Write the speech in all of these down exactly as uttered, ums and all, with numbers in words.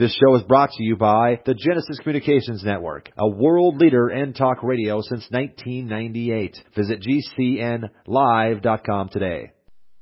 This show is brought to you by the Genesis Communications Network, a world leader in talk radio since nineteen ninety-eight. Visit G C N live dot com today.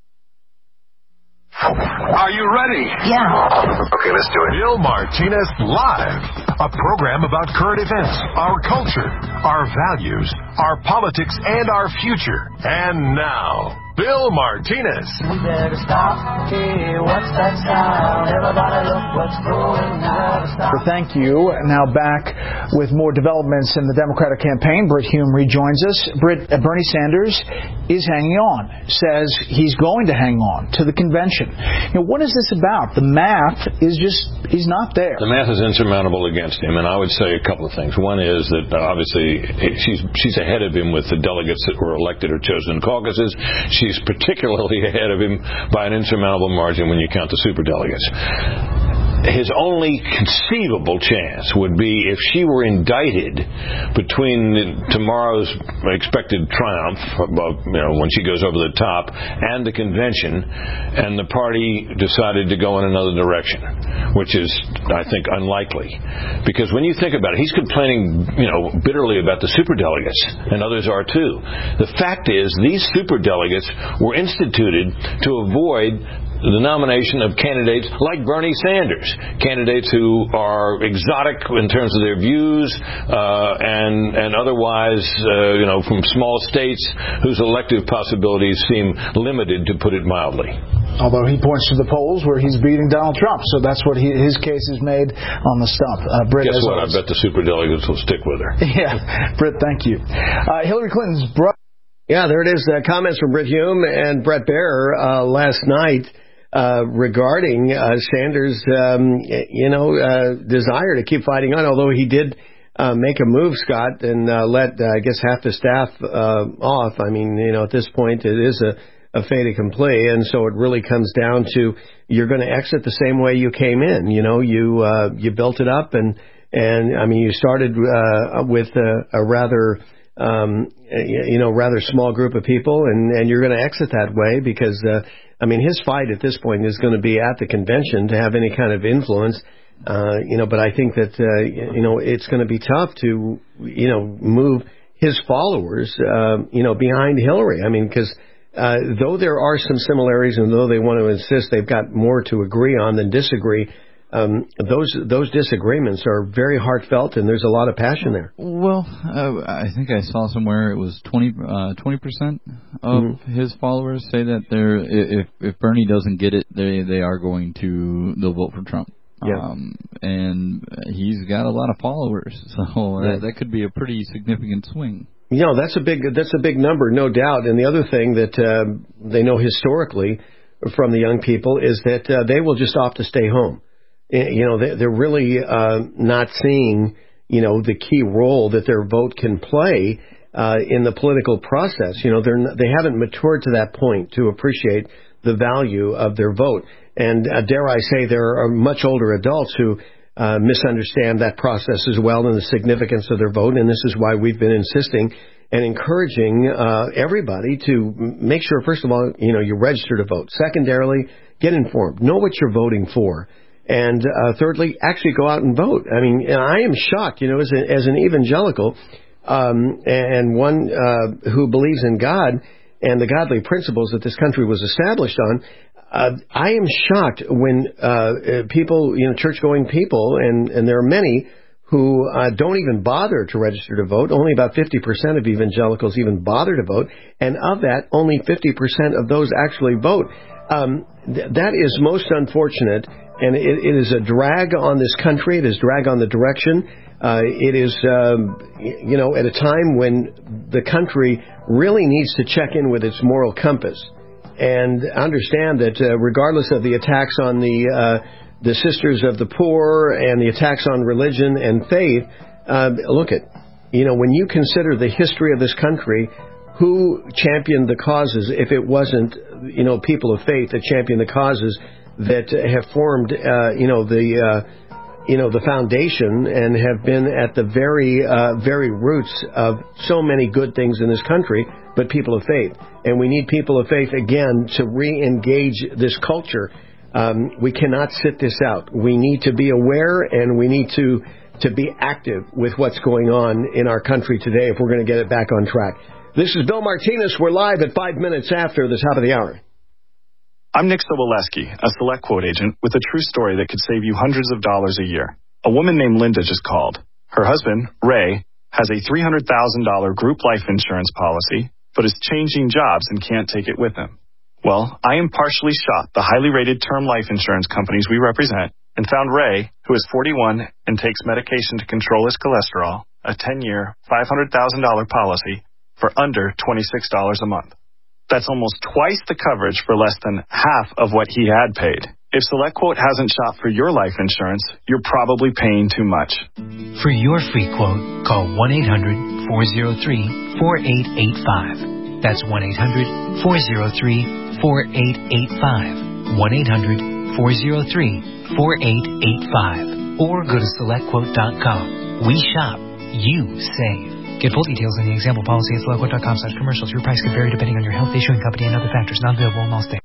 Are you ready? Yeah. Okay, let's do it. Bill Martinez Live, a program about current events, our culture, our values, our politics, and our future. And now, Bill Martinez. We better stop. Hey, what's that sound? Everybody look what's going on. Thank you. Now back with more developments in the Democratic campaign. Brit Hume rejoins us. Brit, uh, Bernie Sanders is hanging on, says he's going to hang on to the convention. You know, what is this about? The math is just, he's not there. The math is insurmountable against him, and I would say a couple of things. One is that uh, obviously she's she's ahead of him with the delegates that were elected or chosen in caucuses. She's particularly ahead of him by an insurmountable margin when you count the superdelegates. His only conceivable chance would be if she were indicted between tomorrow's expected triumph, above, you know, when she goes over the top, and the convention, and the party decided to go in another direction, which is, I think, unlikely. Because when you think about it, he's complaining, you know, bitterly about the superdelegates, and others are too. The fact is, these superdelegates were instituted to avoid the nomination of candidates like Bernie Sanders, candidates who are exotic in terms of their views uh, and and otherwise, uh, you know, from small states whose elective possibilities seem limited, to put it mildly. Although he points to the polls where he's beating Donald Trump, so that's what he, his case is made on the stump. Uh, Britt, Guess what? Always, I bet the superdelegates will stick with her. Yeah, Britt, thank you. Uh, Hillary Clinton's brother. Yeah, there it is. Uh, comments from Brit Hume and Bret Baier uh, last night. Uh, regarding uh, Sanders' um, you know, uh, desire to keep fighting on, although he did uh, make a move, Scott, and uh, let, uh, I guess, half the staff uh, off. I mean, you know, at this point, it is a, a fait accompli, and so it really comes down to you're going to exit the same way you came in. You know, you uh, you built it up, and, and I mean, you started uh, with a, a rather... Um, you know, rather small group of people, and, and you're going to exit that way because, uh, I mean, his fight at this point is going to be at the convention to have any kind of influence, uh, you know, but I think that, uh, you know, it's going to be tough to, you know, move his followers, uh, you know, behind Hillary. I mean, because uh, though there are some similarities and though they want to insist they've got more to agree on than disagree, Um, those those disagreements are very heartfelt, and there's a lot of passion there. Well, uh, I think I saw somewhere it was twenty percent of mm-hmm. his followers say that they're if if Bernie doesn't get it, they they are going to they'll vote for Trump. Yeah. Um, and he's got a lot of followers, so yeah. that, that could be a pretty significant swing. You know, that's a big that's a big number, no doubt. And the other thing that uh, they know historically from the young people is that uh, they will just opt to stay home. You know, they're really uh, not seeing, you know, the key role that their vote can play uh, in the political process. You know, they're not, they haven't matured to that point to appreciate the value of their vote. And uh, dare I say, there are much older adults who uh, misunderstand that process as well and the significance of their vote. And this is why we've been insisting and encouraging uh, everybody to make sure, first of all, you know, you register to vote. Secondarily, get informed. Know what you're voting for. And uh, thirdly, actually go out and vote. I mean, and I am shocked, you know, as, a, as an evangelical um, and one uh, who believes in God and the godly principles that this country was established on, uh, I am shocked when uh, people, you know, church-going people, and, and there are many who uh, don't even bother to register to vote. Only about fifty percent of evangelicals even bother to vote. And of that, only fifty percent of those actually vote. Um, th- that is most unfortunate. And it, it is a drag on this country. It is a drag on the direction. Uh, it is, um, you know, at a time when the country really needs to check in with its moral compass and understand that uh, regardless of the attacks on the uh, the sisters of the poor and the attacks on religion and faith, uh, look at, you know, when you consider the history of this country, who championed the causes if it wasn't, you know, people of faith that championed the causes that have formed, uh, you know, the, uh, you know, the foundation and have been at the very, uh, very roots of so many good things in this country, but people of faith. And we need people of faith, again, to re-engage this culture Um, we cannot sit this out. We need to be aware, and we need to to be active with what's going on in our country today if we're going to get it back on track. This is Bill Martinez. We're live at five minutes after the top of the hour. I'm Nick Soboleski, a Select Quote agent with a true story that could save you hundreds of dollars a year. A woman named Linda just called. Her husband, Ray, has a three hundred thousand dollars group life insurance policy, but is changing jobs and can't take it with him. Well, I impartially shot the highly rated term life insurance companies we represent and found Ray, who is forty-one and takes medication to control his cholesterol, a ten-year, five hundred thousand dollars policy for under twenty-six dollars a month. That's almost twice the coverage for less than half of what he had paid. If SelectQuote hasn't shot for your life insurance, you're probably paying too much. For your free quote, call one eight hundred, four oh three, four eight eight five. That's one eight hundred, four oh three, four eight eight five. one eight hundred, four oh three, four eight eight five. Or go to select quote dot com. We shop, you save. Get full details in the example policy at select quote dot com slash commercials. Your price could vary depending on your health, issuing company, and other factors. Not available in all states.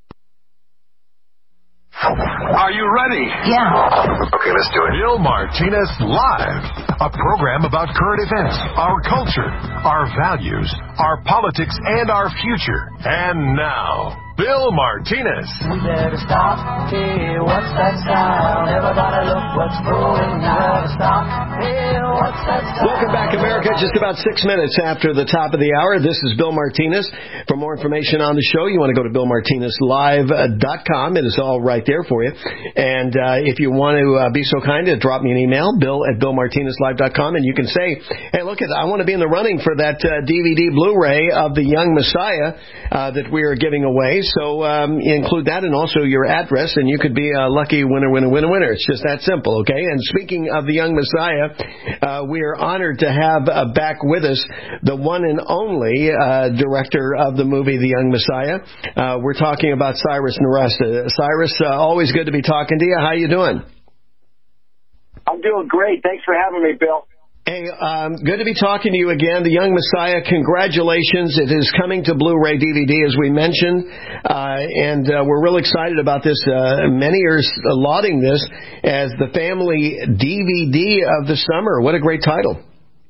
Are you ready? Yeah. Okay, let's do it. Bill Martinez Live, a program about current events, our culture, our values, our politics, and our future. And now, Bill Martinez. We better stop. Hey, what's that sound? Everybody look what's going on. Stop. Hey, what's that sound? Welcome back, America. Just about six minutes after the top of the hour. This is Bill Martinez. For more information on the show, you want to go to bill martinez live dot com. It is all right there for you. And uh, if you want to uh, be so kind to drop me an email, bill at bill martinez live dot com, and you can say, hey, look, I want to be in the running for that uh, D V D Blu-ray of The Young Messiah uh, that we are giving away. So um, include that and also your address, and you could be a lucky winner, winner, winner, winner. It's just that simple, okay? And speaking of The Young Messiah, uh, we are honored to have uh, back with us the one and only uh, director of the movie The Young Messiah. Uh, we're talking about Cyrus Nowrasteh. Cyrus, uh, always good to be talking to you. How you doing? I'm doing great. Thanks for having me, Bill. Hey, um, good to be talking to you again. The Young Messiah, congratulations. It is coming to Blu-ray D V D, as we mentioned, uh, and uh, we're real excited about this. Uh, many are lauding this as the family D V D of the summer. What a great title.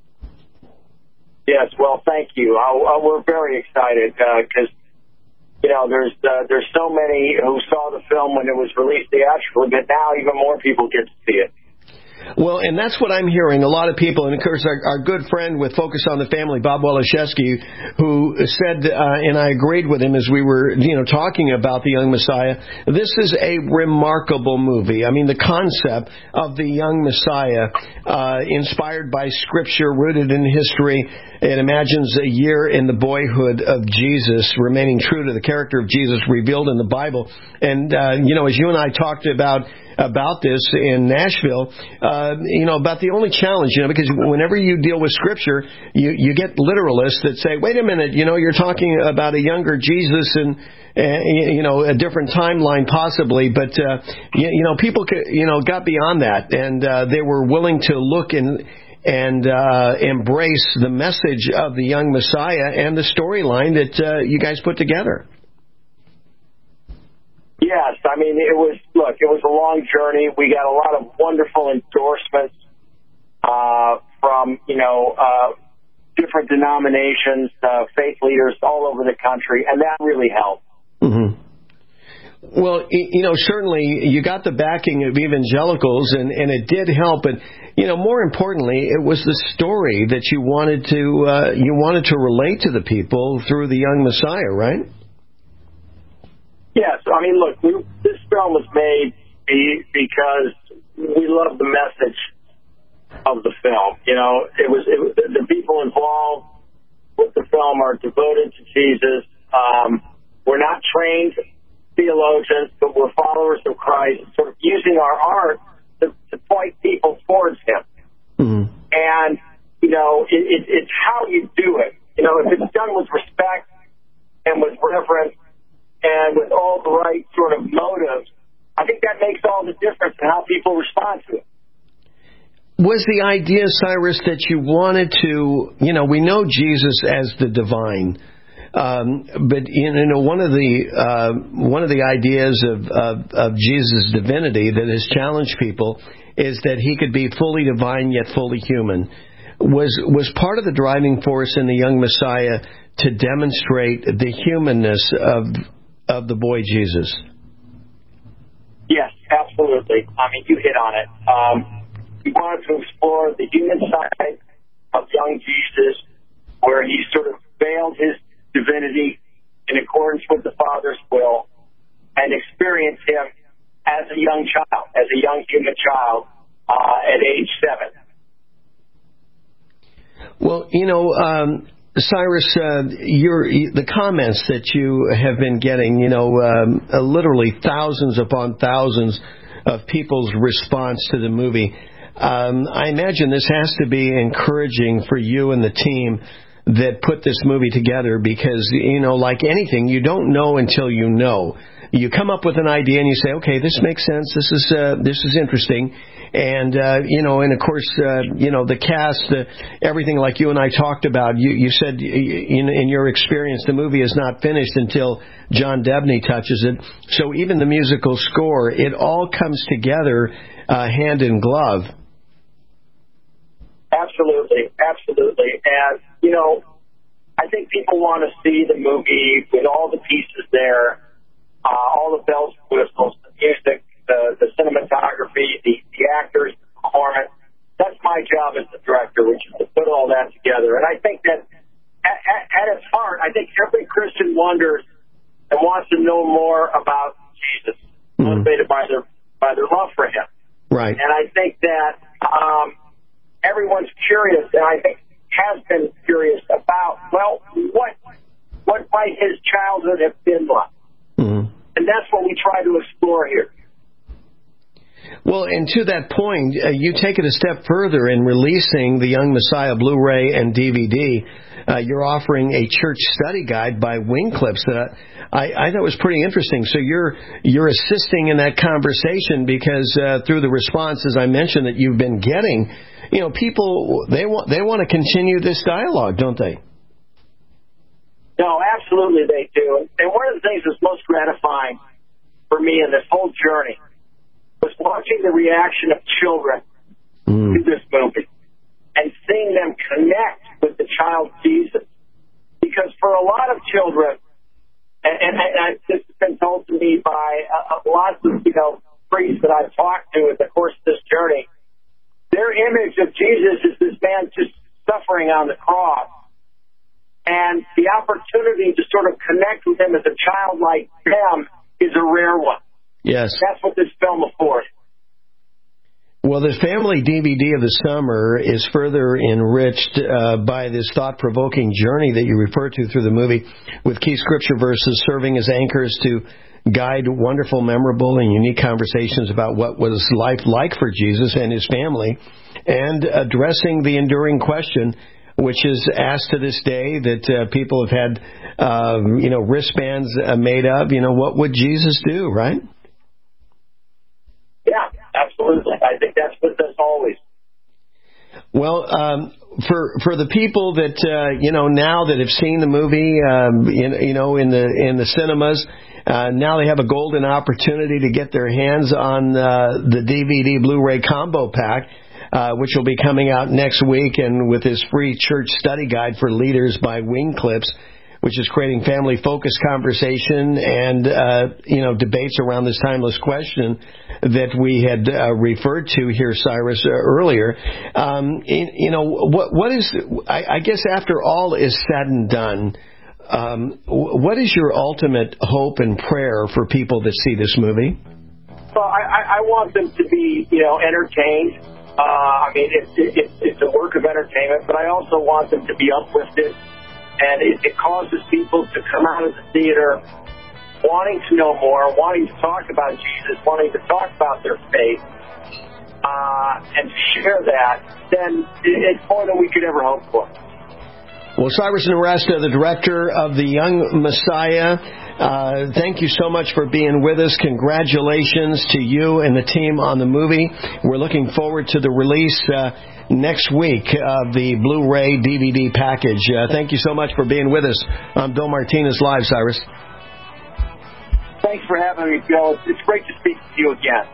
Yes, well, thank you. I, I, we're very excited because, uh, you know, there's uh, there's so many who saw the film when it was released theatrically, but now even more people get to see it. Well, and that's what I'm hearing. A lot of people, and of course our, our good friend with Focus on the Family, Bob Waliszewski, who said, uh, and I agreed with him as we were, you know, talking about The Young Messiah, this is a remarkable movie. I mean, the concept of the Young Messiah, uh, inspired by Scripture, rooted in history. It imagines a year in the boyhood of Jesus, remaining true to the character of Jesus revealed in the Bible. And, uh, you know, as you and I talked about about this in Nashville, uh, you know, about the only challenge, you know, because whenever you deal with Scripture, you, you get literalists that say, wait a minute, you know, you're talking about a younger Jesus and, uh, you know, a different timeline possibly, but, uh, you, you know, people, you know, got beyond that, and uh, they were willing to look and and uh, embrace the message of the young Messiah and the storyline that uh, you guys put together. Yes, I mean, it was, look, it was a long journey. We got a lot of wonderful endorsements uh, from, you know, uh, different denominations, uh, faith leaders all over the country, and that really helped. Mm-hmm. Well, you know, certainly you got the backing of evangelicals, and, and it did help, but, you know, more importantly, it was the story that you wanted to uh, you wanted to relate to the people through the young Messiah, right? Yes, I mean, look, we, this film was made because we love the message of the film. You know, it was, it was the people involved with the film are devoted to Jesus. Um, we're not trained theologians, but we're followers of Christ, sort of using our art to, to point people towards Him. Mm-hmm. And, you know, it, it, it's how you do it. You know, if it's done with respect and with reverence, and with all the right sort of motives, I think that makes all the difference in how people respond to it. Was the idea, Cyrus, that you wanted to, you know, we know Jesus as the divine, Um, but you know, one of the uh, one of the ideas of, of, of Jesus' divinity that has challenged people is that he could be fully divine yet fully human. Was was part of the driving force in the young Messiah to demonstrate the humanness of of the boy Jesus? Yes, absolutely. I mean, you hit on it. Um, we wanted to explore the human side of young Jesus, where he sort of veiled his divinity in accordance with the Father's will, and experience him as a young child, as a young human child uh, at age seven. Well, you know, um, Cyrus, uh, your the comments that you have been getting, you know, um, uh, literally thousands upon thousands of people's response to the movie. Um, I imagine this has to be encouraging for you and the team that put this movie together, because, you know, like anything, you don't know until you know. You come up with an idea and you say, okay, this makes sense. This is uh, this is interesting. And, uh, you know, and of course, uh, you know, the cast, uh, everything like you and I talked about, you, you said in, in your experience, the movie is not finished until John Debney touches it. So even the musical score, it all comes together uh, hand in glove. Absolutely, absolutely. And, you know, I think people want to see the movie with all the pieces there, uh, all the bells and whistles, the music, the, the cinematography, the, the actors, the performance. That's my job as the director, which is to put all that together. And I think that at, at, at its heart, I think every Christian wonders and wants to know more about Jesus, mm-hmm. motivated by their by their love for him. Right. And I think that um, everyone's curious, and I think has been curious about, well, what what might his childhood have been like? Mm-hmm. And that's what we try to explore here. Well, and to that point, uh, you take it a step further in releasing the Young Messiah Blu-ray and D V D. Uh, you're offering a church study guide by Wing Clips that I, I thought was pretty interesting. So you're you're assisting in that conversation because uh, through the responses I mentioned that you've been getting, you know, people they want they want to continue this dialogue, don't they? No, absolutely they do. And one of the things that's most gratifying for me in this whole journey was watching the reaction of children mm. to this movie and seeing them connect with the child Jesus. Because for a lot of children, and, and, and this has been told to me by uh, lots of, you know, priests that I've talked to in the course of this journey, their image of Jesus is this man just suffering on the cross. And the opportunity to sort of connect with him as a child like them is a rare one. Yes. That's what this film affords. Well, the family D V D of the summer is further enriched uh, by this thought-provoking journey that you refer to through the movie, with key scripture verses serving as anchors to guide wonderful, memorable, and unique conversations about what was life like for Jesus and his family, and addressing the enduring question, which is asked to this day, that uh, people have had, uh, you know, wristbands uh, made of. You know, what would Jesus do, right? Yeah, absolutely. I think that's with us always. Well, um, for for the people that uh, you know now that have seen the movie, um, in, you know, in the in the cinemas, uh, now they have a golden opportunity to get their hands on uh, the D V D Blu-ray combo pack, uh, which will be coming out next week, and with this free church study guide for leaders by Wing Clips, which is creating family-focused conversation and, uh, you know, debates around this timeless question that we had uh, referred to here, Cyrus, uh, earlier. Um, in, you know, what what is, I, I guess after all is said and done, um, what is your ultimate hope and prayer for people that see this movie? Well, I, I want them to be, you know, entertained. Uh, I mean, it's, it's, it's a work of entertainment, but I also want them to be uplifted. And it, it causes people to come out of the theater wanting to know more, wanting to talk about Jesus, wanting to talk about their faith, uh, and to share that, then it's more than we could ever hope for. Well, Cyrus Nowrasteh, the director of The Young Messiah, uh, thank you so much for being with us. Congratulations to you and the team on the movie. We're looking forward to the release uh, next week of the Blu-ray D V D package. Uh, thank you so much for being with us on Bill Martinez Live, Cyrus. Thanks for having me, Bill. It's great to speak to you again.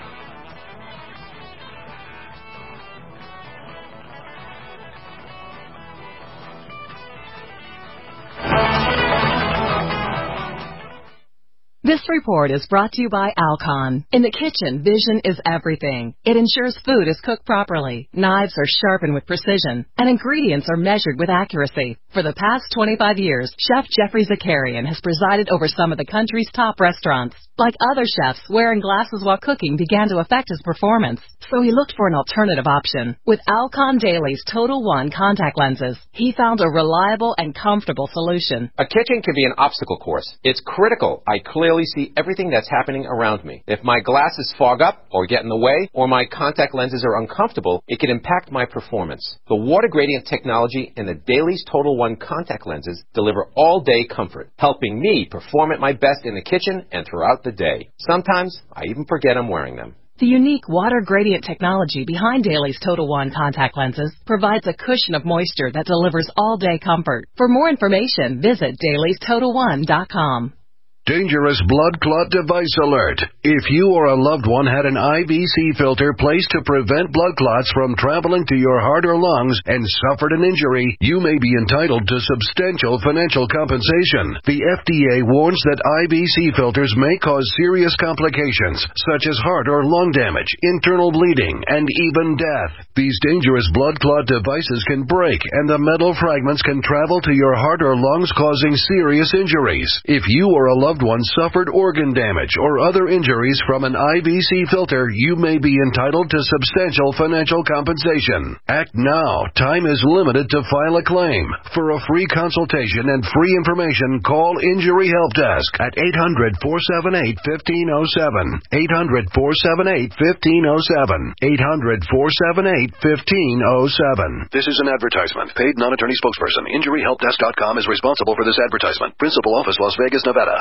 This report is brought to you by Alcon. In the kitchen, vision is everything. It ensures food is cooked properly, knives are sharpened with precision, and ingredients are measured with accuracy. For the past twenty-five years, Chef Jeffrey Zakarian has presided over some of the country's top restaurants. Like other chefs, wearing glasses while cooking began to affect his performance, so he looked for an alternative option. With Alcon Dailies Total One contact lenses, he found a reliable and comfortable solution. A kitchen can be an obstacle course. It's critical I clearly see everything that's happening around me. If my glasses fog up or get in the way, or my contact lenses are uncomfortable, it can impact my performance. The water gradient technology in the Dailies Total One contact lenses deliver all-day comfort, helping me perform at my best in the kitchen and throughout the day. Sometimes I even forget I'm wearing them. The unique water gradient technology behind Dailies Total One contact lenses provides a cushion of moisture that delivers all-day comfort. For more information, visit Dailies Total One dot com. Dangerous blood clot device alert. If you or a loved one had an I V C filter placed to prevent blood clots from traveling to your heart or lungs and suffered an injury, you may be entitled to substantial financial compensation. The F D A warns that I V C filters may cause serious complications, such as heart or lung damage, internal bleeding, and even death. These dangerous blood clot devices can break, and the metal fragments can travel to your heart or lungs, causing serious injuries. If you or a loved one suffered organ damage or other injuries from an I V C filter, you may be entitled to substantial financial compensation. Act now. Time is limited to file a claim. For a free consultation and free information, call Injury Help Desk at eight hundred, four seven eight, one five zero seven. eight hundred, four seven eight, one five zero seven. eight hundred, four seven eight, one five zero seven. This is an advertisement. Paid non-attorney spokesperson. Injury Help Desk dot com is responsible for this advertisement. Principal office, Las Vegas, Nevada.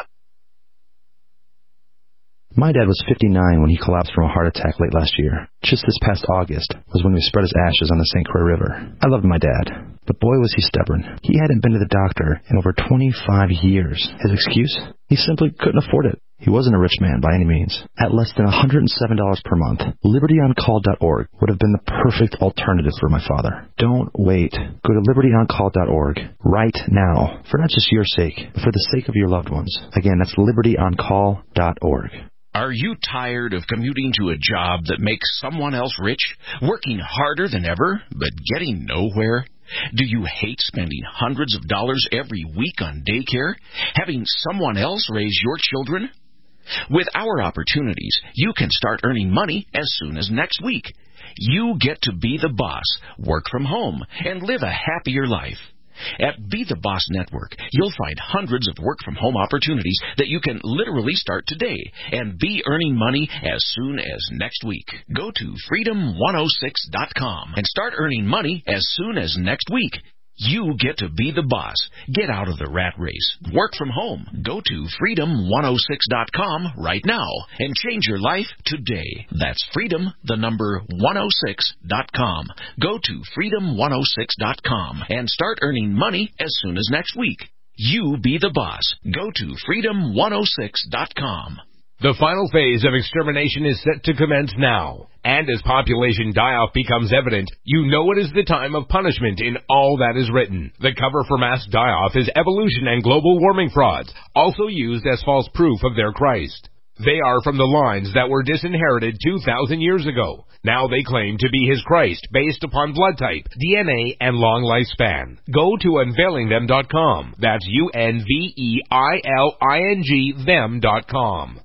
My dad was fifty-nine when he collapsed from a heart attack late last year. Just this past August was when we spread his ashes on the Saint Croix River. I loved my dad, but boy was he stubborn. He hadn't been to the doctor in over twenty-five years. His excuse? He simply couldn't afford it. He wasn't a rich man by any means. At less than one hundred seven dollars per month, Liberty On Call dot org would have been the perfect alternative for my father. Don't wait. Go to Liberty On Call dot org right now, for not just your sake, but for the sake of your loved ones. Again, that's Liberty On Call dot org. Are you tired of commuting to a job that makes someone else rich, working harder than ever, but getting nowhere? Do you hate spending hundreds of dollars every week on daycare, having someone else raise your children? With our opportunities, you can start earning money as soon as next week. You get to be the boss, work from home, and live a happier life. At Be the Boss Network, you'll find hundreds of work-from-home opportunities that you can literally start today and be earning money as soon as next week. Go to freedom one oh six dot com and start earning money as soon as next week. You get to be the boss. Get out of the rat race. Work from home. Go to freedom one oh six dot com right now and change your life today. That's freedom, the number one oh six dot com. Go to freedom one oh six dot com and start earning money as soon as next week. You be the boss. Go to freedom one oh six dot com. The final phase of extermination is set to commence now. And as population die-off becomes evident, you know it is the time of punishment in all that is written. The cover for mass die-off is evolution and global warming frauds, also used as false proof of their Christ. They are from the lines that were disinherited two thousand years ago. Now they claim to be his Christ based upon blood type, D N A, and long lifespan. Go to unveiling them dot com. That's U N V E I L I N G them dot com.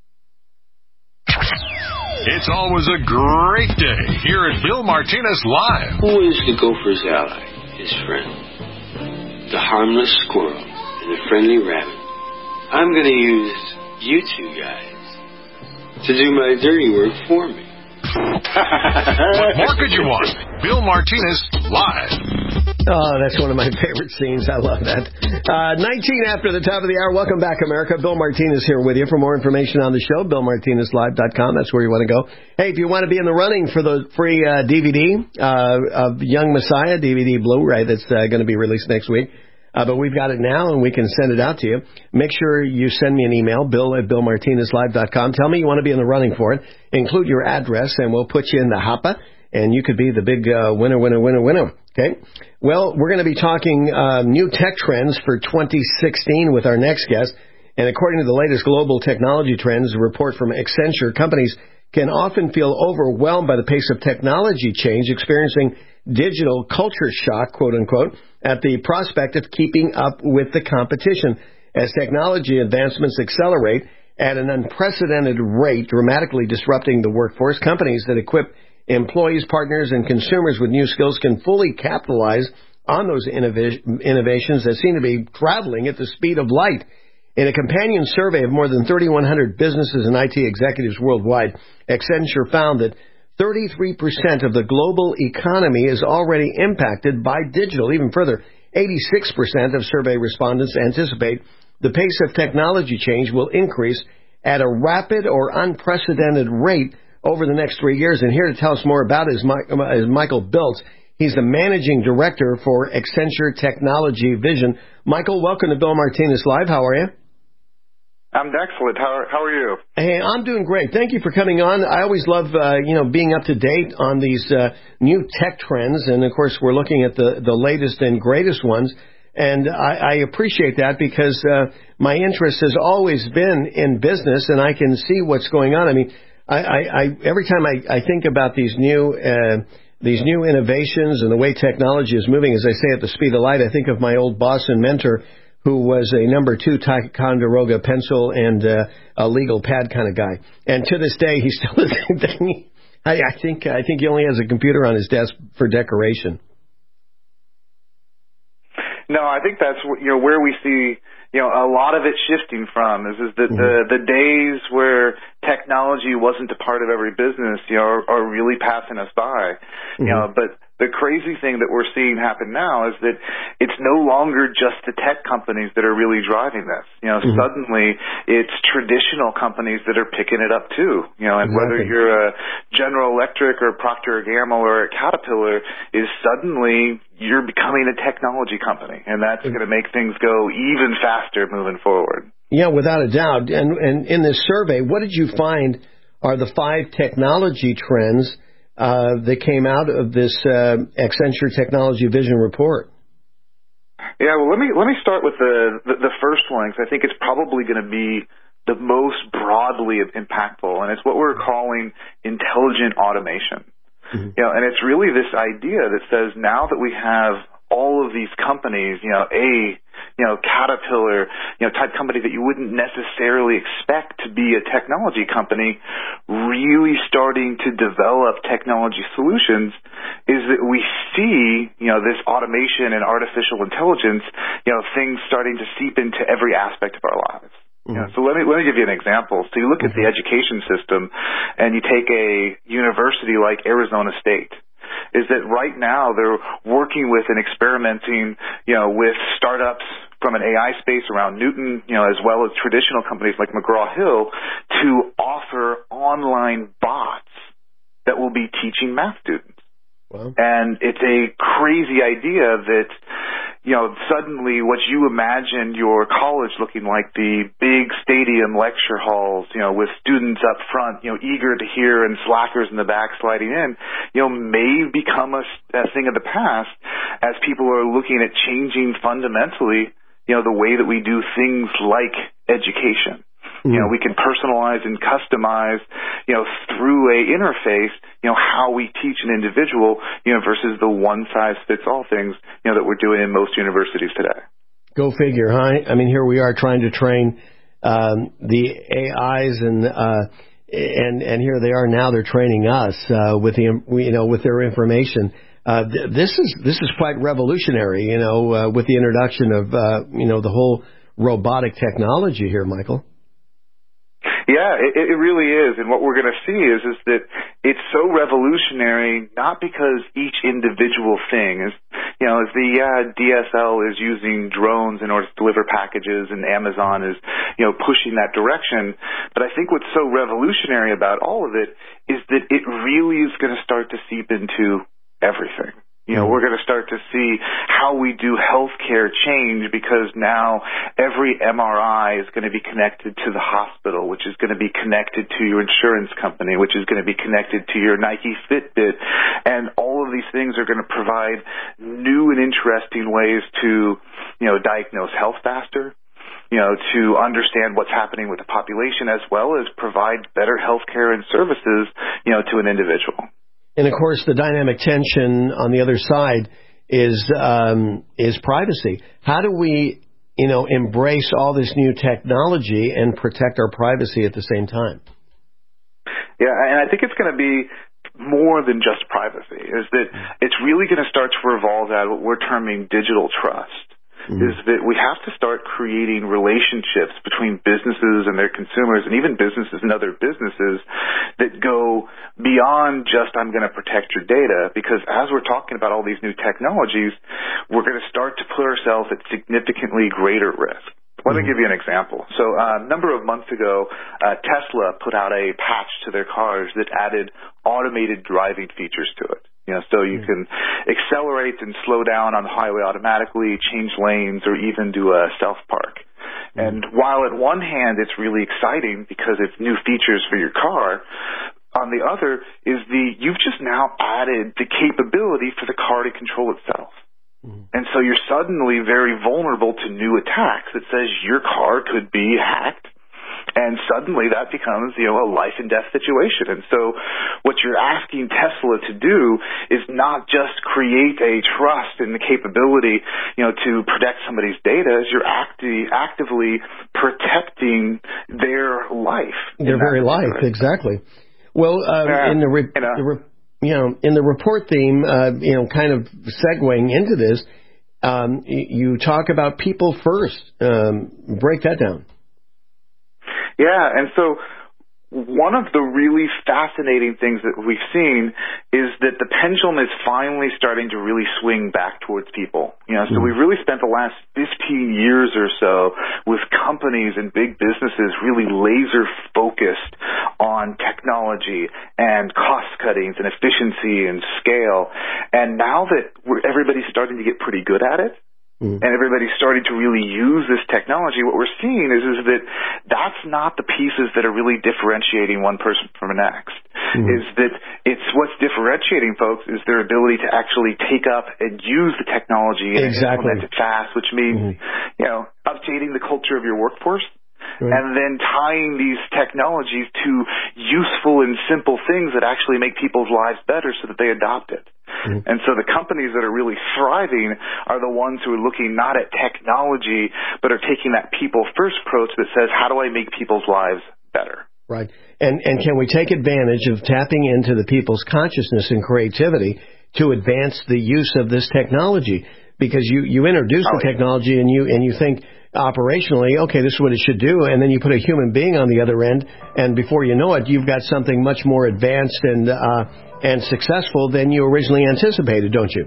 It's always a great day here at Bill Martinez Live. Who is the gopher's ally? His friend. The harmless squirrel and the friendly rabbit. I'm going to use you two guys to do my dirty work for me. What more could you want? Bill Martinez Live. Oh, that's one of my favorite scenes. I love that. Uh, nineteen after the top of the hour. Welcome back, America. Bill Martinez here with you. For more information on the show, bill martinez live dot com. That's where you want to go. Hey, if you want to be in the running for the free uh, D V D uh, of Young Messiah, D V D Blu-ray that's uh, going to be released next week, uh, but we've got it now and we can send it out to you. Make sure you send me an email, bill at bill martinez live dot com. Tell me you want to be in the running for it. Include your address, and we'll put you in the hopper, and you could be the big uh, winner, winner, winner, winner. Okay. Well, we're going to be talking uh, new tech trends for twenty sixteen with our next guest. And according to the latest global technology trends, a report from Accenture, companies can often feel overwhelmed by the pace of technology change, experiencing digital culture shock, quote unquote, at the prospect of keeping up with the competition. As technology advancements accelerate at an unprecedented rate, dramatically disrupting the workforce, companies that equip employees, partners, and consumers with new skills can fully capitalize on those innov- innovations that seem to be traveling at the speed of light. In a companion survey of more than thirty-one hundred businesses and I T executives worldwide, Accenture found that thirty-three percent of the global economy is already impacted by digital. Even further, eighty-six percent of survey respondents anticipate the pace of technology change will increase at a rapid or unprecedented rate over the next three years. And here to tell us more about it is, Mike, is Michael Biltz. He's the managing director for Accenture Technology Vision. Michael, welcome to Bill Martinez Live. How are you? I'm excellent. How are, how are you? Hey, I'm doing great. Thank you for coming on. I always love, uh, you know, being up to date on these uh, new tech trends. And, of course, we're looking at the, the latest and greatest ones. And I, I appreciate that because uh, my interest has always been in business, and I can see what's going on. I mean, I, I, I every time I, I think about these new uh, these new innovations and the way technology is moving, as I say, at the speed of light, I think of my old boss and mentor, who was a number two Ticonderoga pencil and uh, a legal pad kind of guy. And to this day, he's still the same thing. I, I think I think he only has a computer on his desk for decoration. No, I think that's you know where we see you know a lot of it shifting from is is that mm-hmm. the the days where technology wasn't a part of every business you know are, are really passing us by. Mm-hmm. You know, but the crazy thing that we're seeing happen now is that it's no longer just the tech companies that are really driving this. You know, mm-hmm. suddenly it's traditional companies that are picking it up too. You know, and exactly. whether you're a General Electric or Procter and Gamble or a Caterpillar, is suddenly you're becoming a technology company, and that's going to make things go even faster moving forward. Yeah, without a doubt. And and in this survey, what did you find are the five technology trends Uh, that came out of this uh, Accenture Technology Vision report? Yeah, well, let me let me start with the the, the first one, because I think it's probably going to be the most broadly impactful, and it's what we're calling intelligent automation. Mm-hmm. You know, and it's really this idea that says now that we have all of these companies, you know, a you know Caterpillar, you know, type company that you wouldn't necessarily expect to be a technology company, really starting to develop technology solutions, is that we see, you know, this automation and artificial intelligence, you know, things starting to seep into every aspect of our lives. Mm-hmm. You know, so let me let me give you an example. So you look mm-hmm. at the education system, and you take a university like Arizona State. Is that right now they're working with and experimenting, you know, with startups from an A I space around Newton, you know, as well as traditional companies like McGraw-Hill, to offer online bots that will be teaching math students. Wow. And it's a crazy idea that, you know, suddenly what you imagined your college looking like, the big stadium lecture halls, you know, with students up front, you know, eager to hear and slackers in the back sliding in, you know, may become a, a thing of the past as people are looking at changing fundamentally, you know, the way that we do things like education. You know, we can personalize and customize, you know, through a interface, you know, how we teach an individual, you know, versus the one-size-fits-all things, you know, that we're doing in most universities today. Go figure, huh? I mean, here we are trying to train um, the A Is, and uh, and and here they are now. They're training us uh, with the you know with their information. Uh, th- this is this is quite revolutionary, you know, uh, with the introduction of uh, you know the whole robotic technology here, Michael. Yeah, it, it really is. And what we're going to see is, is that it's so revolutionary, not because each individual thing is, You know, the uh, D S L is using drones in order to deliver packages, and Amazon is, you know, pushing that direction. But I think what's so revolutionary about all of it is that it really is going to start to seep into everything. You know, we're going to start to see how we do healthcare change, because now every M R I is going to be connected to the hospital, which is going to be connected to your insurance company, which is going to be connected to your Nike Fitbit. And all of these things are going to provide new and interesting ways to, you know, diagnose health faster, you know, to understand what's happening with the population, as well as provide better healthcare and services, you know, to an individual. And, of course, the dynamic tension on the other side is um, is privacy. How do we, you know, embrace all this new technology and protect our privacy at the same time? Yeah, and I think it's going to be more than just privacy, is that it's really going to start to revolve out what we're terming digital trust. Mm-hmm. Is that we have to start creating relationships between businesses and their consumers, and even businesses and other businesses, that go beyond just, I'm going to protect your data, because as we're talking about all these new technologies, we're going to start to put ourselves at significantly greater risk. Let me give you an example. So uh, a number of months ago, uh, Tesla put out a patch to their cars that added automated driving features to it. You know, so you can accelerate and slow down on the highway automatically, change lanes, or even do a self-park. And while at one hand it's really exciting because it's new features for your car, on the other is the you've just now added the capability for the car to control itself. And so you're suddenly very vulnerable to new attacks that says your car could be hacked. And suddenly that becomes, you know, a life and death situation. And so what you're asking Tesla to do is not just create a trust in the capability, you know, to protect somebody's data, is you're acti- actively protecting their life. Their very life, exactly. Well, uh, uh, in the, re- you know, the re- you know, in the report theme, uh, you know, kind of segueing into this, um, you talk about people first. Um, break that down. Yeah, and so one of the really fascinating things that we've seen is that the pendulum is finally starting to really swing back towards people. You know, so we've really spent the last fifteen years or so with companies and big businesses really laser focused on technology and cost cuttings and efficiency and scale. And now that we're, everybody's starting to get pretty good at it, and everybody's starting to really use this technology, what we're seeing is, is that that's not the pieces that are really differentiating one person from the next. Mm-hmm. Is that it's what's differentiating folks is their ability to actually take up and use the technology and exactly. implement it fast, which means, mm-hmm. you know, updating the culture of your workforce. Right. And then tying these technologies to useful and simple things that actually make people's lives better so that they adopt it. Mm-hmm. And so the companies that are really thriving are the ones who are looking not at technology, but are taking that people-first approach that says, how do I make people's lives better? Right. And and can we take advantage of tapping into the people's consciousness and creativity to advance the use of this technology? Because you, you introduce oh, the technology and you and you think operationally, okay, this is what it should do, and then you put a human being on the other end, and before you know it, you've got something much more advanced and uh, and successful than you originally anticipated, don't you?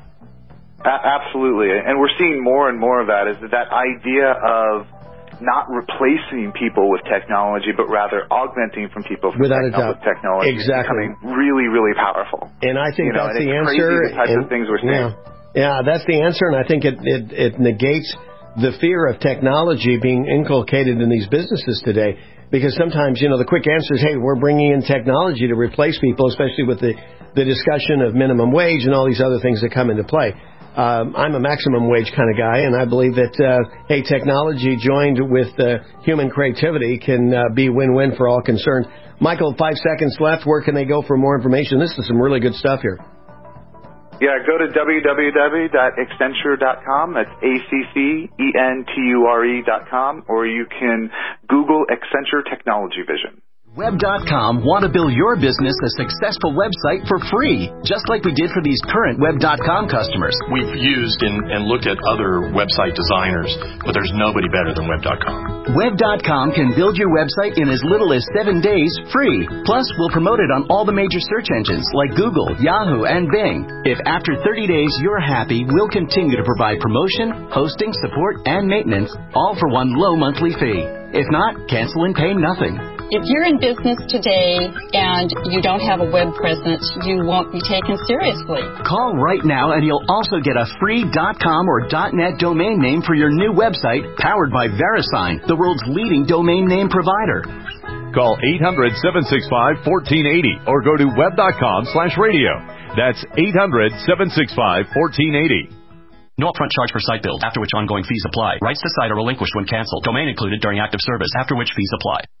A- absolutely, and we're seeing more and more of that, is that, that idea of not replacing people with technology, but rather augmenting from people from Without techno- a doubt. with technology Exactly. is becoming really, really powerful. And I think you know, that's and the it's answer. Crazy the types and, of things we're seeing. Yeah. yeah, that's the answer, and I think it, it, it negates the fear of technology being inculcated in these businesses today. Because sometimes, you know, the quick answer is, hey, we're bringing in technology to replace people, especially with the, the discussion of minimum wage and all these other things that come into play. Um, I'm a maximum wage kind of guy, and I believe that, uh, hey, technology joined with uh, human creativity can uh, be win-win for all concerned. Michael, five seconds left. Where can they go for more information? This is some really good stuff here. Yeah, go to w w w dot accenture dot com. That's A C C E N T U R E dot com. Or you can Google Accenture Technology Vision. Web dot com want to build your business a successful website for free, just like we did for these current Web dot com customers. We've used and, and looked at other website designers, but there's nobody better than Web dot com. Web dot com can build your website in as little as seven days free. Plus, we'll promote it on all the major search engines like Google, Yahoo, and Bing. If after thirty days you're happy, we'll continue to provide promotion, hosting, support, and maintenance, all for one low monthly fee. If not, cancel and pay nothing. If you're in business today and you don't have a web presence, you won't be taken seriously. Call right now and you'll also get a free .com or .net domain name for your new website powered by VeriSign, the world's leading domain name provider. Call eight hundred, seven six five, one four eight zero or go to web.com slash radio. That's eight hundred, seven six five, one four eight zero. No upfront charge for site build, after which ongoing fees apply. Rights to site are relinquished when canceled. Domain included during active service, after which fees apply.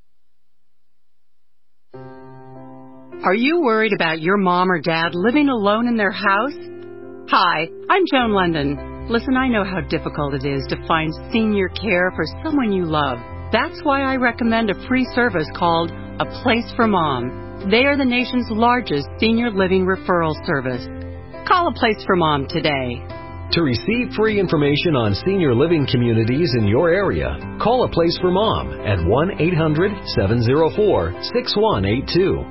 Are you worried about your mom or dad living alone in their house? Hi, I'm Joan London. Listen, I know how difficult it is to find senior care for someone you love. That's why I recommend a free service called A Place for Mom. They are the nation's largest senior living referral service. Call A Place for Mom today. To receive free information on senior living communities in your area, call A Place for Mom at one eight hundred, seven oh four, six one eight two.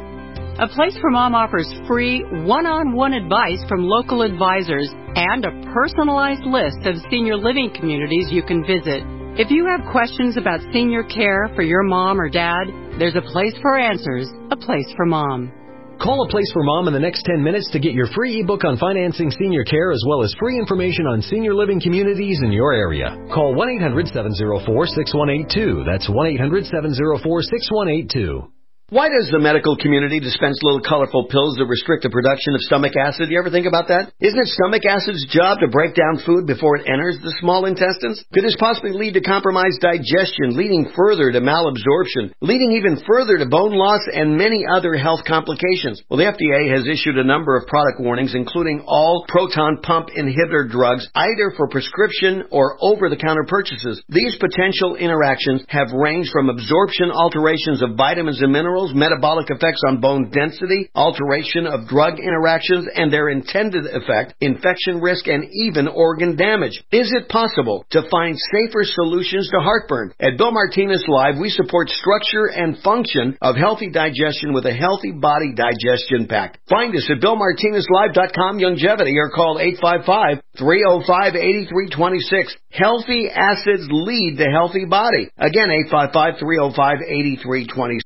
A Place for Mom offers free one-on-one advice from local advisors and a personalized list of senior living communities you can visit. If you have questions about senior care for your mom or dad, there's a place for answers, A Place for Mom. Call A Place for Mom in the next ten minutes to get your free ebook on financing senior care as well as free information on senior living communities in your area. Call one eight hundred, seven oh four, six one eight two. That's one eight hundred, seven oh four, six one eight two. Why does the medical community dispense little colorful pills that restrict the production of stomach acid? You ever think about that? Isn't it stomach acid's job to break down food before it enters the small intestines? Could this possibly lead to compromised digestion, leading further to malabsorption, leading even further to bone loss and many other health complications? Well, the F D A has issued a number of product warnings, including all proton pump inhibitor drugs, either for prescription or over-the-counter purchases. These potential interactions have ranged from absorption alterations of vitamins and minerals, metabolic effects on bone density, alteration of drug interactions and their intended effect, infection risk, and even organ damage. Is it possible to find safer solutions to heartburn? At Bill Martinez Live, we support structure and function of healthy digestion with a healthy body digestion pack. Find us at bill martinez live dot com longevity or call eight five five, three oh five, eight three two six. Healthy acids lead to healthy body. Again, eight five five, three oh five, eight three two six.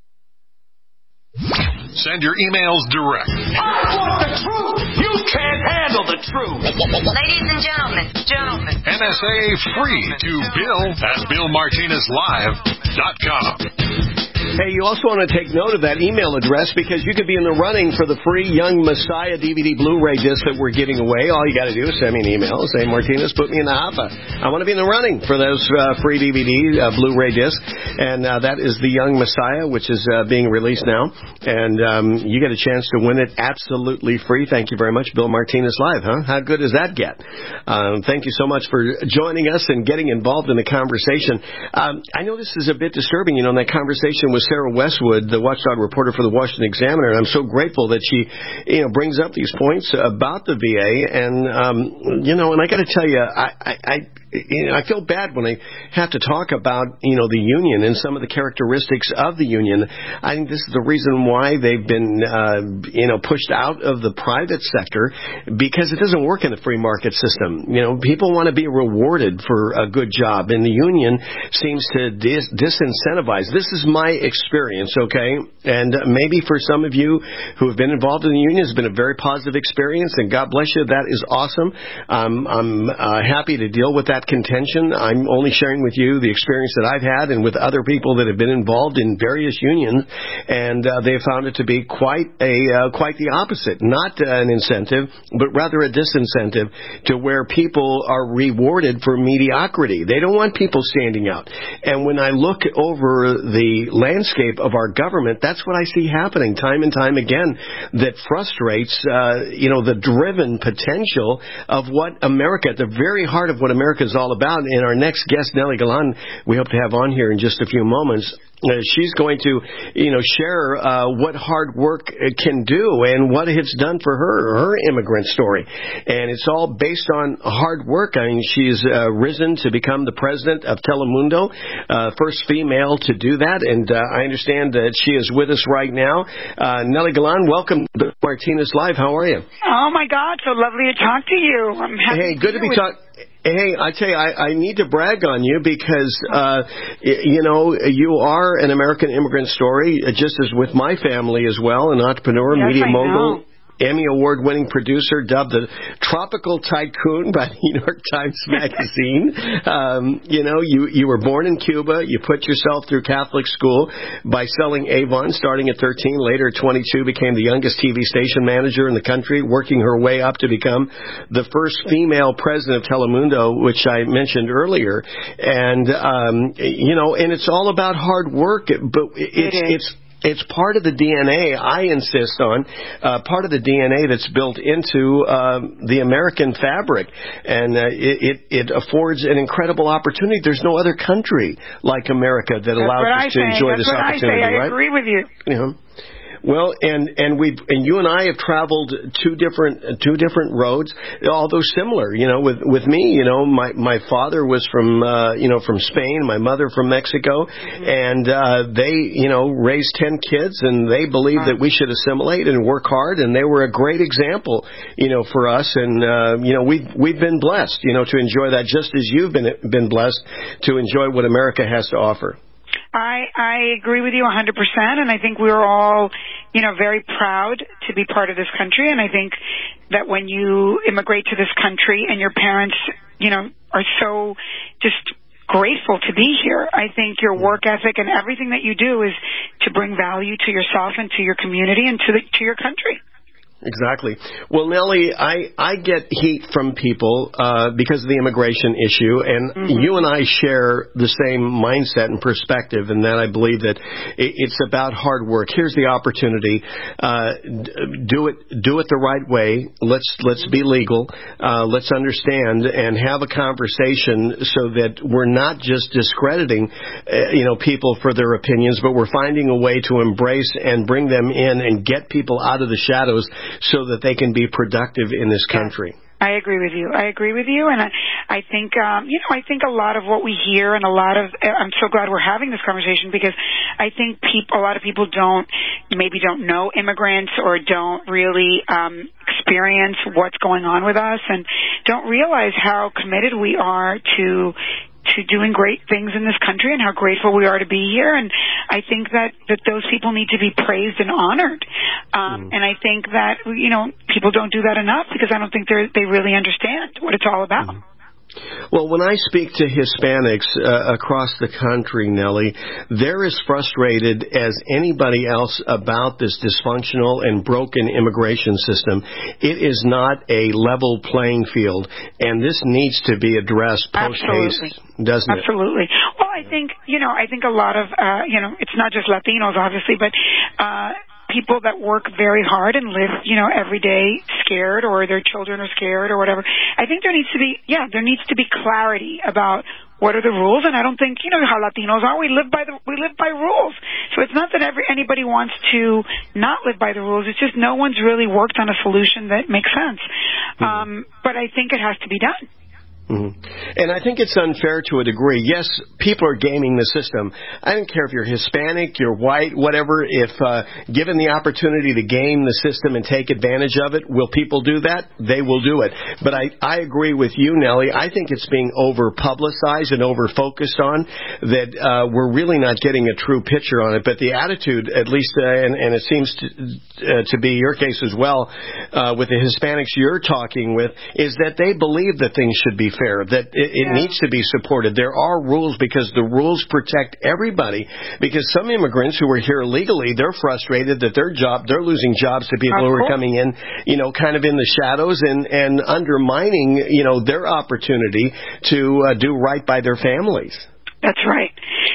Send your emails direct. I want the truth. You can't handle the truth. Ladies and gentlemen, gentlemen. N S A free to Bill at bill martinez live dot com. Hey, you also want to take note of that email address because you could be in the running for the free Young Messiah D V D Blu-ray disc that we're giving away. All you got to do is send me an email. Say, Martinez, put me in the hopper. I want to be in the running for those uh, free D V D uh, Blu-ray discs. And uh, that is the Young Messiah, which is uh, being released now. And um, you get a chance to win it absolutely free. Thank you very much, Bill Martinez Live, huh? How good does that get? Um, thank you so much for joining us and getting involved in the conversation. Um, I know this is a bit disturbing, you know, in that conversation with Sarah Westwood, the watchdog reporter for the Washington Examiner, and I'm so grateful that she, you know, brings up these points about the V A. And um, you know, and I got to tell you, I, I, I, you know, I feel bad when I have to talk about, you know, the union and some of the characteristics of the union. I think this is the reason why they've been, uh, you know, pushed out of the private sector, because it doesn't work in the free market system. You know, people want to be rewarded for a good job, and the union seems to dis- disincentivize. This is my experience, okay? And maybe for some of you who have been involved in the union, it's been a very positive experience, and God bless you. That is awesome. Um, I'm uh, happy to deal with that contention. I'm only sharing with you the experience that I've had and with other people that have been involved in various unions, and uh, they found it to be quite a uh, quite the opposite. Not uh, an incentive, but rather a disincentive to where people are rewarded for mediocrity. They don't want people standing out. And when I look over the landscape of our government, that's what I see happening time and time again, that frustrates, uh, you know, the driven potential of what America, at the very heart of what America is is all about. And our next guest, Nellie Galan, we hope to have on here in just a few moments. Uh, she's going to, you know, share uh, what hard work can do and what it's done for her, her immigrant story. And it's all based on hard work. I mean, she's uh, risen to become the president of Telemundo, uh, first female to do that. And uh, I understand that she is with us right now. Uh, Nellie Galan, welcome to Martinez Live. How are you? Oh, my God. So lovely to talk to you. I'm happy Hey, good to be with- talking. Hey, I tell you, I, I need to brag on you because, uh, you know, you are an American immigrant story, just as with my family as well, an entrepreneur, yes, media I mogul. Know. Emmy Award-winning producer, dubbed the Tropical Tycoon by the New York Times Magazine. Um, you know, you, you were born in Cuba. You put yourself through Catholic school by selling Avon, starting at thirteen. Later, at twenty-two, became the youngest T V station manager in the country, working her way up to become the first female president of Telemundo, which I mentioned earlier. And, um, you know, and it's all about hard work, but it's, it it's, It's part of the D N A, I insist on, uh, part of the D N A that's built into um, the American fabric. And uh, it, it, it affords an incredible opportunity. There's no other country like America that That's allows what us I to say. enjoy That's this what opportunity, I say. I right? agree with you. You know? Well, and and we and you and I have traveled two different two different roads, although similar. You know, with with me, you know, my my father was from uh, you know from Spain, my mother from Mexico, mm-hmm. and uh, they you know raised ten kids, and they believed that we should assimilate and work hard, and they were a great example, you know, for us. And uh, you know, we've we've been blessed, you know, to enjoy that, just as you've been been blessed to enjoy what America has to offer. I, I agree with you one hundred percent, and I think we're all, you know, very proud to be part of this country, and I think that when you immigrate to this country and your parents, you know, are so just grateful to be here, I think your work ethic and everything that you do is to bring value to yourself and to your community and to the, to your country. Exactly. Well, Nellie, I, I get heat from people uh, because of the immigration issue, and mm-hmm. you and I share the same mindset and perspective, and that I believe that it, it's about hard work. Here's the opportunity: uh, do it, do it the right way. Let's let's be legal. Uh, let's understand and have a conversation so that we're not just discrediting, uh, you know, people for their opinions, but we're finding a way to embrace and bring them in and get people out of the shadows, so that they can be productive in this country. I agree with you. I agree with you, and I, I think, um, you know, I think a lot of what we hear, and a lot of, I'm so glad we're having this conversation, because I think people, a lot of people don't, maybe don't know immigrants or don't really um, experience what's going on with us, and don't realize how committed we are to. to doing great things in this country and how grateful we are to be here. And I think that, that those people need to be praised and honored. Um, mm. And I think that, you know, people don't do that enough because I don't think they they really understand what it's all about. Mm. Well, when I speak to Hispanics uh, across the country, Nellie, they're as frustrated as anybody else about this dysfunctional and broken immigration system. It is not a level playing field, and this needs to be addressed post-haste, doesn't it? Absolutely. Well, I think, you know, I think a lot of, uh, you know, it's not just Latinos, obviously, but uh people that work very hard and live, you know, every day scared, or their children are scared or whatever. I think there needs to be, yeah, there needs to be clarity about what are the rules. And I don't think, you know, how Latinos are. We live by the, we live by rules. So it's not that every, anybody wants to not live by the rules. It's just no one's really worked on a solution that makes sense. Mm-hmm. Um, but I think it has to be done. Mm-hmm. And I think it's unfair to a degree. Yes, people are gaming the system. I don't care if you're Hispanic, you're white, whatever. If uh, given the opportunity to game the system and take advantage of it, will people do that? They will do it. But I, I agree with you, Nellie. I think it's being over-publicized and over-focused on, that uh, we're really not getting a true picture on it. But the attitude, at least, uh, and, and it seems to, uh, to be your case as well, uh, with the Hispanics you're talking with, is that they believe that things should be fair, that it, it yeah. needs to be supported. There are rules because the rules protect everybody. Because some immigrants who are here legally, they're frustrated that their job, they're losing jobs to people who are coming in, you know, kind of in the shadows and, and undermining, you know, their opportunity to uh, do right by their families. That's right.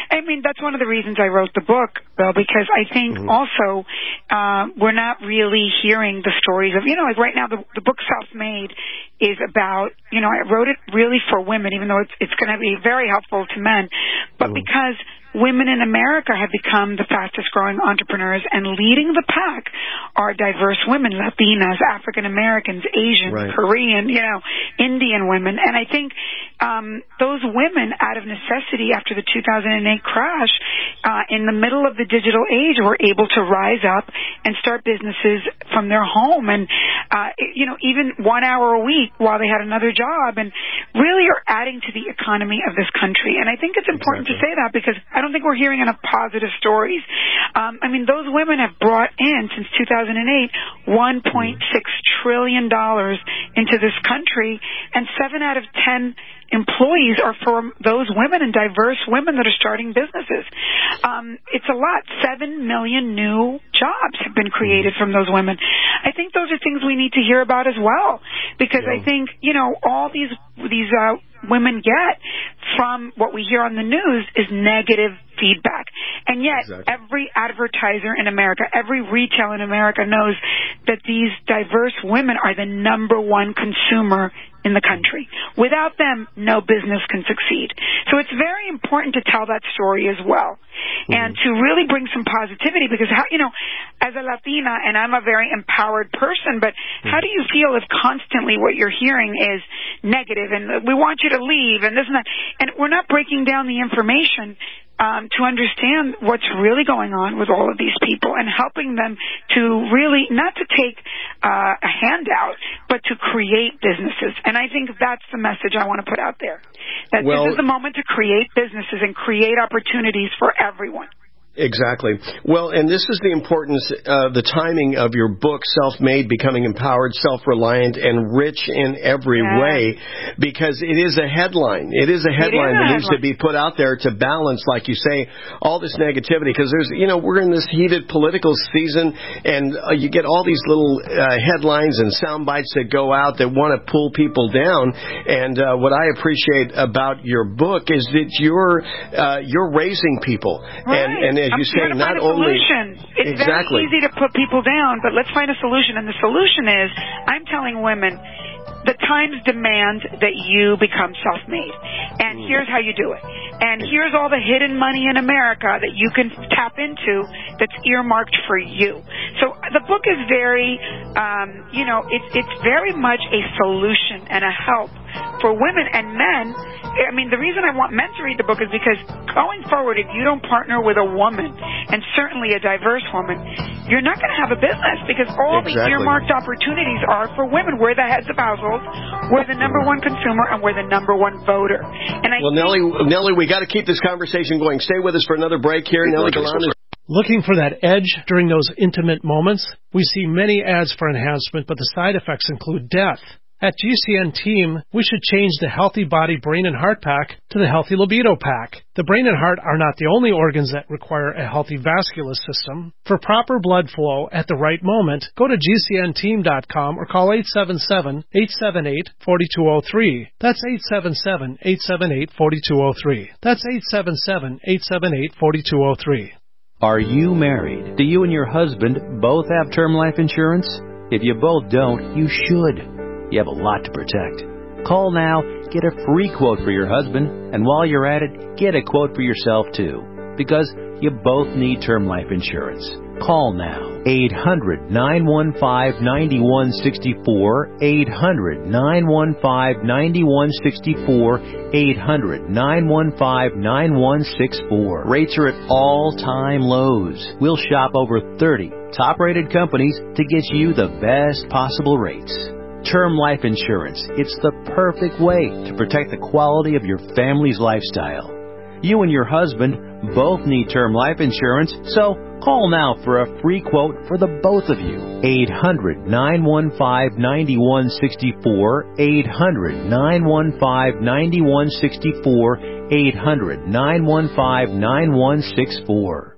I mean, that's one of the reasons I wrote the book, Bill, because I think mm-hmm. also uh, we're not really hearing the stories of, you know, like right now the, the book Self-Made is about, you know, I wrote it really for women, even though it's, it's going to be very helpful to men, but mm-hmm. because women in America have become the fastest growing entrepreneurs, and leading the pack are diverse women, Latinas, African Americans, Asians, right. Korean, you know, Indian women. And I think um, those women, out of necessity after the two thousand eight crash, uh, in the middle of the digital age, were able to rise up and start businesses from their home. And, uh, you know, even one hour a week while they had another job, and really are adding to the economy of this country. And I think it's important exactly. to say that, because I don't think we're hearing enough positive stories. Um, I mean, those women have brought in, since two thousand eight, one point six trillion dollars into this country, and seven out of ten employees are from those women and diverse women that are starting businesses. Um, it's a lot. Seven million new jobs have been created from those women. I think those are things we need to hear about as well, because yeah. I think, you know, all these these uh, women get from what we hear on the news is negative feedback. And yet, exactly. every advertiser in America, every retailer in America knows that these diverse women are the number one consumer in the country. Without them, no business can succeed. So it's very important to tell that story as well, mm-hmm. and to really bring some positivity, because, how, you know, as a Latina, and I'm a very empowered person, but mm-hmm. how do you feel if constantly what you're hearing is negative, and we want you to leave, and this and that, and we're not breaking down the information Um, to understand what's really going on with all of these people, and helping them to really, not to take uh, a handout, but to create businesses. And I think that's the message I want to put out there, that well, this is the moment to create businesses and create opportunities for everyone. Exactly. Well, and this is the importance, uh, the timing of your book, Self-Made, Becoming Empowered, Self-Reliant, and Rich in Every yes. Way, because it is a headline. It is a headline is that a needs headline. to be put out there to balance, like you say, all this negativity, because there's, you know, we're in this heated political season, and uh, you get all these little uh, headlines and sound bites that go out that want to pull people down. And uh, what I appreciate about your book is that you're uh, you're raising people, right. and and as I'm you say, trying to not find a only solution. It's exactly. very easy to put people down, but let's find a solution. And the solution is, I'm telling women, the times demand that you become self-made. And mm. here's how you do it. And here's all the hidden money in America that you can tap into that's earmarked for you. So the book is very, um, you know, it's it's very much a solution and a help for women and men. I mean, the reason I want men to read the book is because going forward, if you don't partner with a woman, and certainly a diverse woman, you're not going to have a business, because all exactly. the earmarked opportunities are for women. We're the heads of households, we're the number one consumer, and we're the number one voter. And I well, Nellie, Nellie, we got to keep this conversation going. Stay with us for another break here. Nellie Galan is looking for that edge during those intimate moments. We see many ads for enhancement, but the side effects include death. At G C N Team, we should change the Healthy Body, Brain, and Heart Pack to the Healthy Libido Pack. The brain and heart are not the only organs that require a healthy vascular system. For proper blood flow at the right moment, go to G C N team dot com or call eight seven seven, eight seven eight, four two zero three. That's eight seven seven, eight seven eight, four two zero three. That's eight seven seven, eight seven eight, four two zero three. Are you married? Do you and your husband both have term life insurance? If you both don't, you should. You have a lot to protect. Call now, get a free quote for your husband, and while you're at it, get a quote for yourself too, because you both need term life insurance. Call now, eight hundred, nine one five, nine one six four, eight hundred, nine one five, nine one six four, eight hundred, nine one five, nine one six four. Rates are at all-time lows. We'll shop over thirty top-rated companies to get you the best possible rates. Term life insurance. It's the perfect way to protect the quality of your family's lifestyle. You and your husband both need term life insurance, so call now for a free quote for the both of you. eight hundred, nine one five, nine one six four, eight hundred, nine one five, nine one six four, eight hundred, nine one five, nine one six four.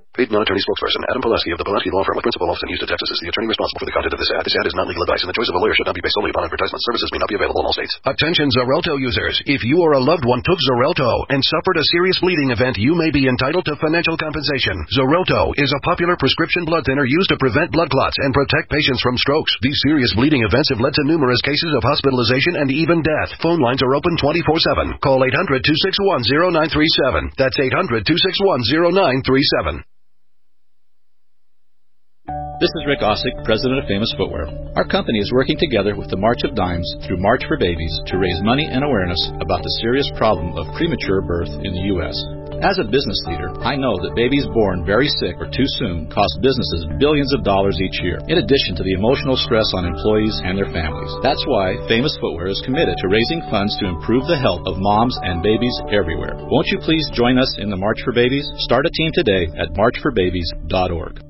Paid non-attorney spokesperson Adam Pulaski of the Pulaski Law Firm with principal office in Houston, Texas is the attorney responsible for the content of this ad. This ad is not legal advice, and the choice of a lawyer should not be based solely upon advertisement. Services may not be available in all states. Attention Xarelto users. If you or a loved one took Xarelto and suffered a serious bleeding event, you may be entitled to financial compensation. Xarelto is a popular prescription blood thinner used to prevent blood clots and protect patients from strokes. These serious bleeding events have led to numerous cases of hospitalization and even death. Phone lines are open twenty-four seven. Call eight hundred, two six one, zero nine three seven. That's eight hundred, two six one, zero nine three seven. This is Rick Ossick, president of Famous Footwear. Our company is working together with the March of Dimes through March for Babies to raise money and awareness about the serious problem of premature birth in the U S As a business leader, I know that babies born very sick or too soon cost businesses billions of dollars each year, in addition to the emotional stress on employees and their families. That's why Famous Footwear is committed to raising funds to improve the health of moms and babies everywhere. Won't you please join us in the March for Babies? Start a team today at march for babies dot org.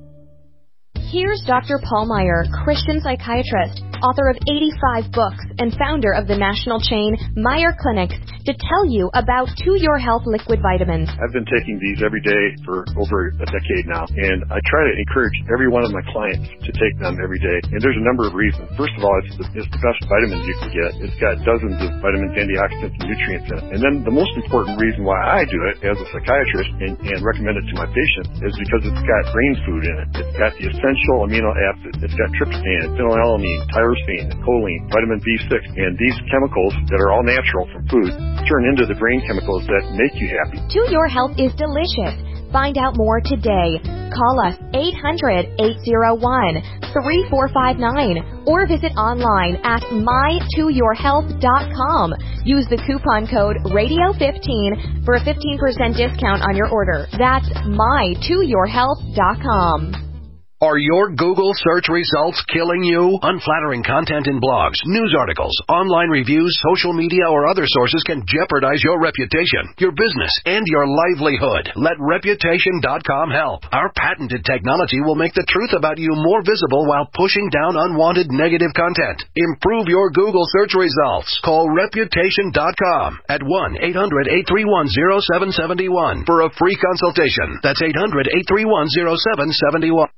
Here's Doctor Paul Meyer, Christian psychiatrist, author of eighty-five books, and founder of the national chain Meyer Clinics, to tell you about To Your Health liquid vitamins. I've been taking these every day for over a decade now, and I try to encourage every one of my clients to take them every day. And there's a number of reasons. First of all, it's the, it's the best vitamins you can get. It's got dozens of vitamins, antioxidants, and nutrients in it. And then the most important reason why I do it as a psychiatrist and, and recommend it to my patients is because it's got brain food in it. It's got the essential amino acids. It's got tryptophan, phenylalanine, tyrosine, choline, vitamin B six, and these chemicals that are all natural from food turn into the brain chemicals that make you happy. To Your Health is delicious. Find out more today. Call us eight hundred, eight oh one, three four five nine or visit online at my to your health dot com. Use the coupon code radio fifteen for a fifteen percent discount on your order. That's my to your health dot com. Are your Google search results killing you? Unflattering content in blogs, news articles, online reviews, social media, or other sources can jeopardize your reputation, your business, and your livelihood. Let reputation dot com help. Our patented technology will make the truth about you more visible while pushing down unwanted negative content. Improve your Google search results. Call reputation dot com at one eight hundred, eight three one, zero seven seven one for a free consultation. That's eight hundred, eight three one, zero seven seven one.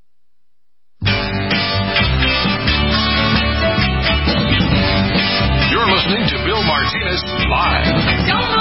Listening to Bill Martinez Live.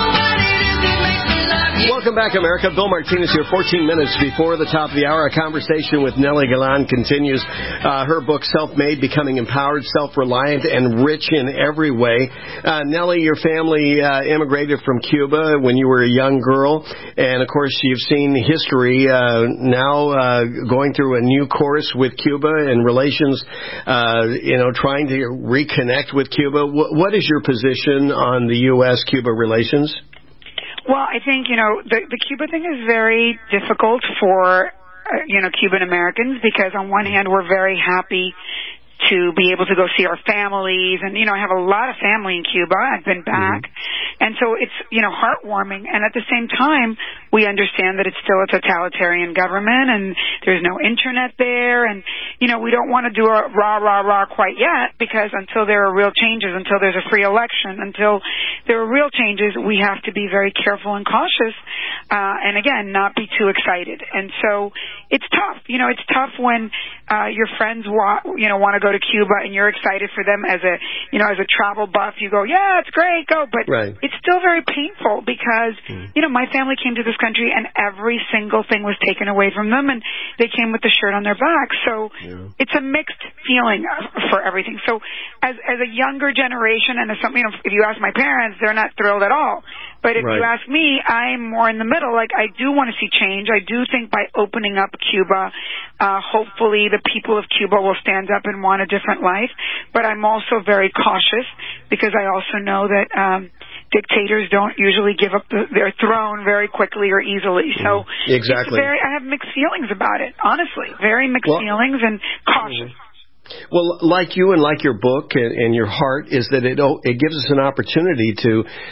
Welcome back, America. Bill Martinez here, fourteen minutes before the top of the hour. A conversation with Nellie Galan continues. Uh, her book, Self-Made, Becoming Empowered, Self-Reliant, and Rich in Every Way. Uh, Nellie, your family uh, immigrated from Cuba when you were a young girl. And, of course, you've seen history uh, now uh, going through a new course with Cuba and relations, uh, you know, trying to reconnect with Cuba. W- what is your position on the U S Cuba relations? Well, I think, you know, the, the Cuba thing is very difficult for, uh, you know, Cuban Americans because on one hand we're very happy to be able to go see our families. And, you know, I have a lot of family in Cuba. I've been back. Mm-hmm. And so it's, you know, heartwarming. And at the same time, we understand that it's still a totalitarian government and there's no internet there. And, you know, we don't want to do a rah, rah, rah quite yet because until there are real changes, until there's a free election, until there are real changes, we have to be very careful and cautious. Uh, and again, not be too excited. And so it's tough. You know, it's tough when, uh, your friends want, you know, want to go to Cuba and you're excited for them as a, you know, as a travel buff. You go, yeah, it's great, go. But right. It's still very painful because, mm. you know, my family came to this country and every single thing was taken away from them and they came with the shirt on their back. So yeah. It's a mixed feeling for everything. So as, as a younger generation and as something, you know, if you ask my parents, they're not thrilled at all. But if right. you ask me, I'm more in the middle. Like, I do want to see change. I do think by opening up Cuba, uh, hopefully the people of Cuba will stand up and want a different life. But I'm also very cautious because I also know that um, dictators don't usually give up the, their throne very quickly or easily. So exactly. It's very, I have mixed feelings about it, honestly. Very mixed well, feelings and cautious. Well, like you and like your book and, and your heart is that it it gives us an opportunity to start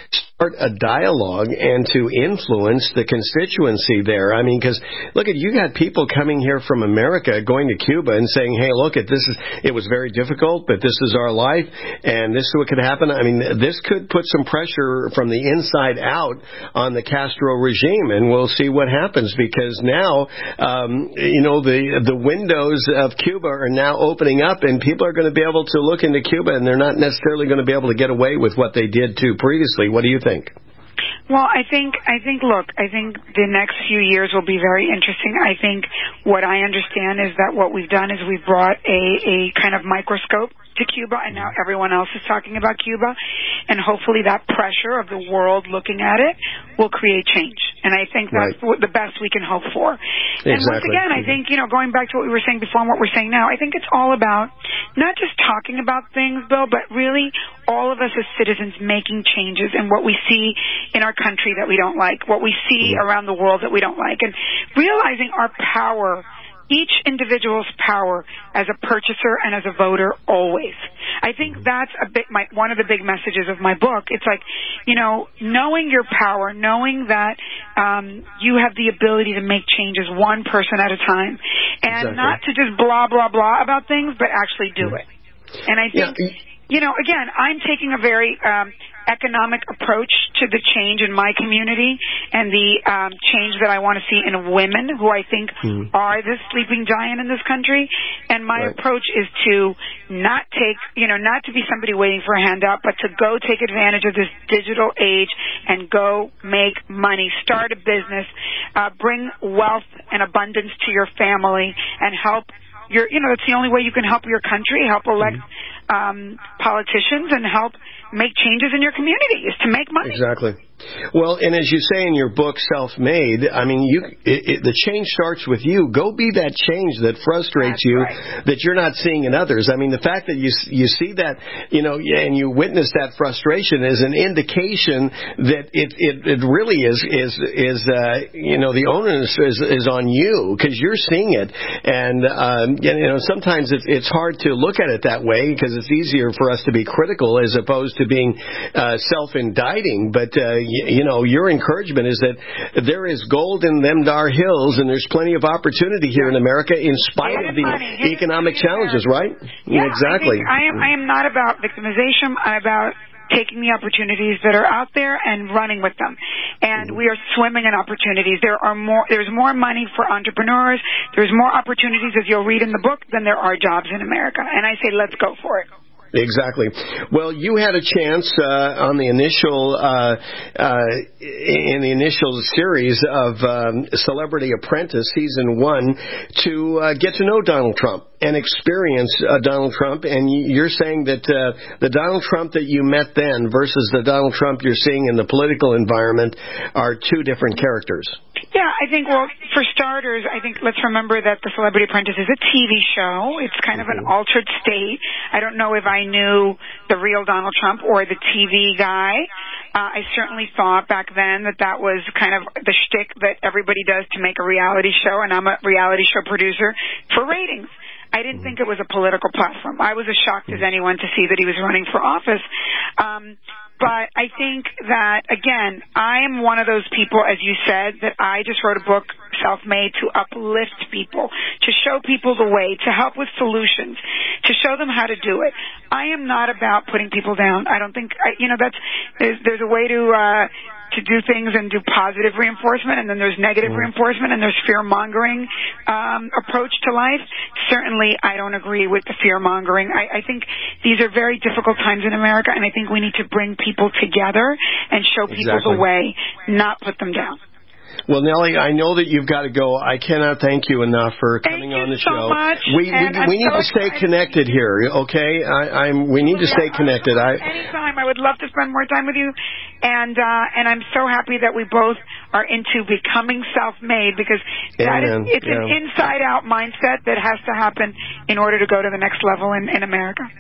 a dialogue and to influence the constituency there. I mean, because look at, you got people coming here from America going to Cuba and saying, hey, look at this is, it was very difficult, but this is our life and this is what could happen. I mean, this could put some pressure from the inside out on the Castro regime, and we'll see what happens, because now, um, you know, the, the windows of Cuba are now opening up, and people are going to be able to look into Cuba, and they're not necessarily going to be able to get away with what they did too previously. What do you think? Well, I think, I think, look, I think the next few years will be very interesting. I think what I understand is that what we've done is we've brought a, a kind of microscope to Cuba, and now everyone else is talking about Cuba, and hopefully that pressure of the world looking at it will create change. And I think that's right. the best we can hope for. Exactly. And once again, I think, you know, going back to what we were saying before and what we're saying now, I think it's all about not just talking about things, Bill, but really all of us as citizens making changes in what we see in our country that we don't like, what we see mm-hmm. around the world that we don't like, and realizing our power, each individual's power as a purchaser and as a voter always. I think that's a bit my, one of the big messages of my book. It's like, you know, knowing your power, knowing that um, you have the ability to make changes one person at a time, and exactly. not to just blah, blah, blah about things, but actually do it. And I think, yeah. you know, again, I'm taking a very um, economic approach to the change in my community and the um, change that I want to see in women, who I think mm. are the sleeping giant in this country. And my right. approach is to not take, you know, not to be somebody waiting for a handout, but to go take advantage of this digital age and go make money, start a business, uh, bring wealth and abundance to your family, and help your, you know, it's the only way you can help your country, help elect mm. um, politicians, and help make changes in your community, is to make money. Exactly. Well, and as you say in your book, Self-Made, I mean, you it, it, the change starts with you. Go be that change that frustrates That's you, right. that you're not seeing in others. I mean, the fact that you you see that, you know, and you witness that frustration is an indication that it it, it really is is is uh, you know, the onus is is on you, because you're seeing it, and um, you know, sometimes it's it's hard to look at it that way, because it's easier for us to be critical as opposed to being uh, self-indicting, but. Uh, You, you know, your encouragement is that there is gold in them dar hills, and there's plenty of opportunity here in America in spite of the money. economic challenges, right? Yeah, exactly. I, I am. I am not about victimization. I'm about taking the opportunities that are out there and running with them. And mm-hmm. we are swimming in opportunities. There are more. There's more money for entrepreneurs. There's more opportunities, as you'll read in the book, than there are jobs in America. And I say, let's go for it. Exactly. Well, you had a chance uh, on the initial uh, uh, in the initial series of um, Celebrity Apprentice season one to uh, get to know Donald Trump and experience uh, Donald Trump. And you're saying that uh, the Donald Trump that you met then versus the Donald Trump you're seeing in the political environment are two different characters. Yeah, I think, well, for starters, I think let's remember that The Celebrity Apprentice is a T V show. It's kind of an altered state. I don't know if I knew the real Donald Trump or the T V guy. Uh, I certainly thought back then that that was kind of the shtick that everybody does to make a reality show, and I'm a reality show producer for ratings. I didn't think it was a political platform. I was as shocked as anyone to see that he was running for office. Um, But I think that, again, I am one of those people, as you said, that I just wrote a book, Self-Made, to uplift people, to show people the way, to help with solutions, to show them how to do it. I am not about putting people down. I don't think, I, you know, that's, there's, there's a way to, uh, to do things and do positive reinforcement, and then there's negative reinforcement, and there's fear-mongering um, approach to life. Certainly, I don't agree with the fear-mongering. I, I think these are very difficult times in America, and I think we need to bring people together and show people exactly. the way, not put them down. Well, Nellie, I know that you've got to go. I cannot thank you enough for coming thank on the so show. Much, we we, we need so to stay connected here, okay? I, I'm. We need to yeah, stay connected. I, anytime. I would love to spend more time with you, and uh, and I'm so happy that we both are into becoming self-made, because that Amen. is it's yeah. an inside-out mindset that has to happen in order to go to the next level in, in America.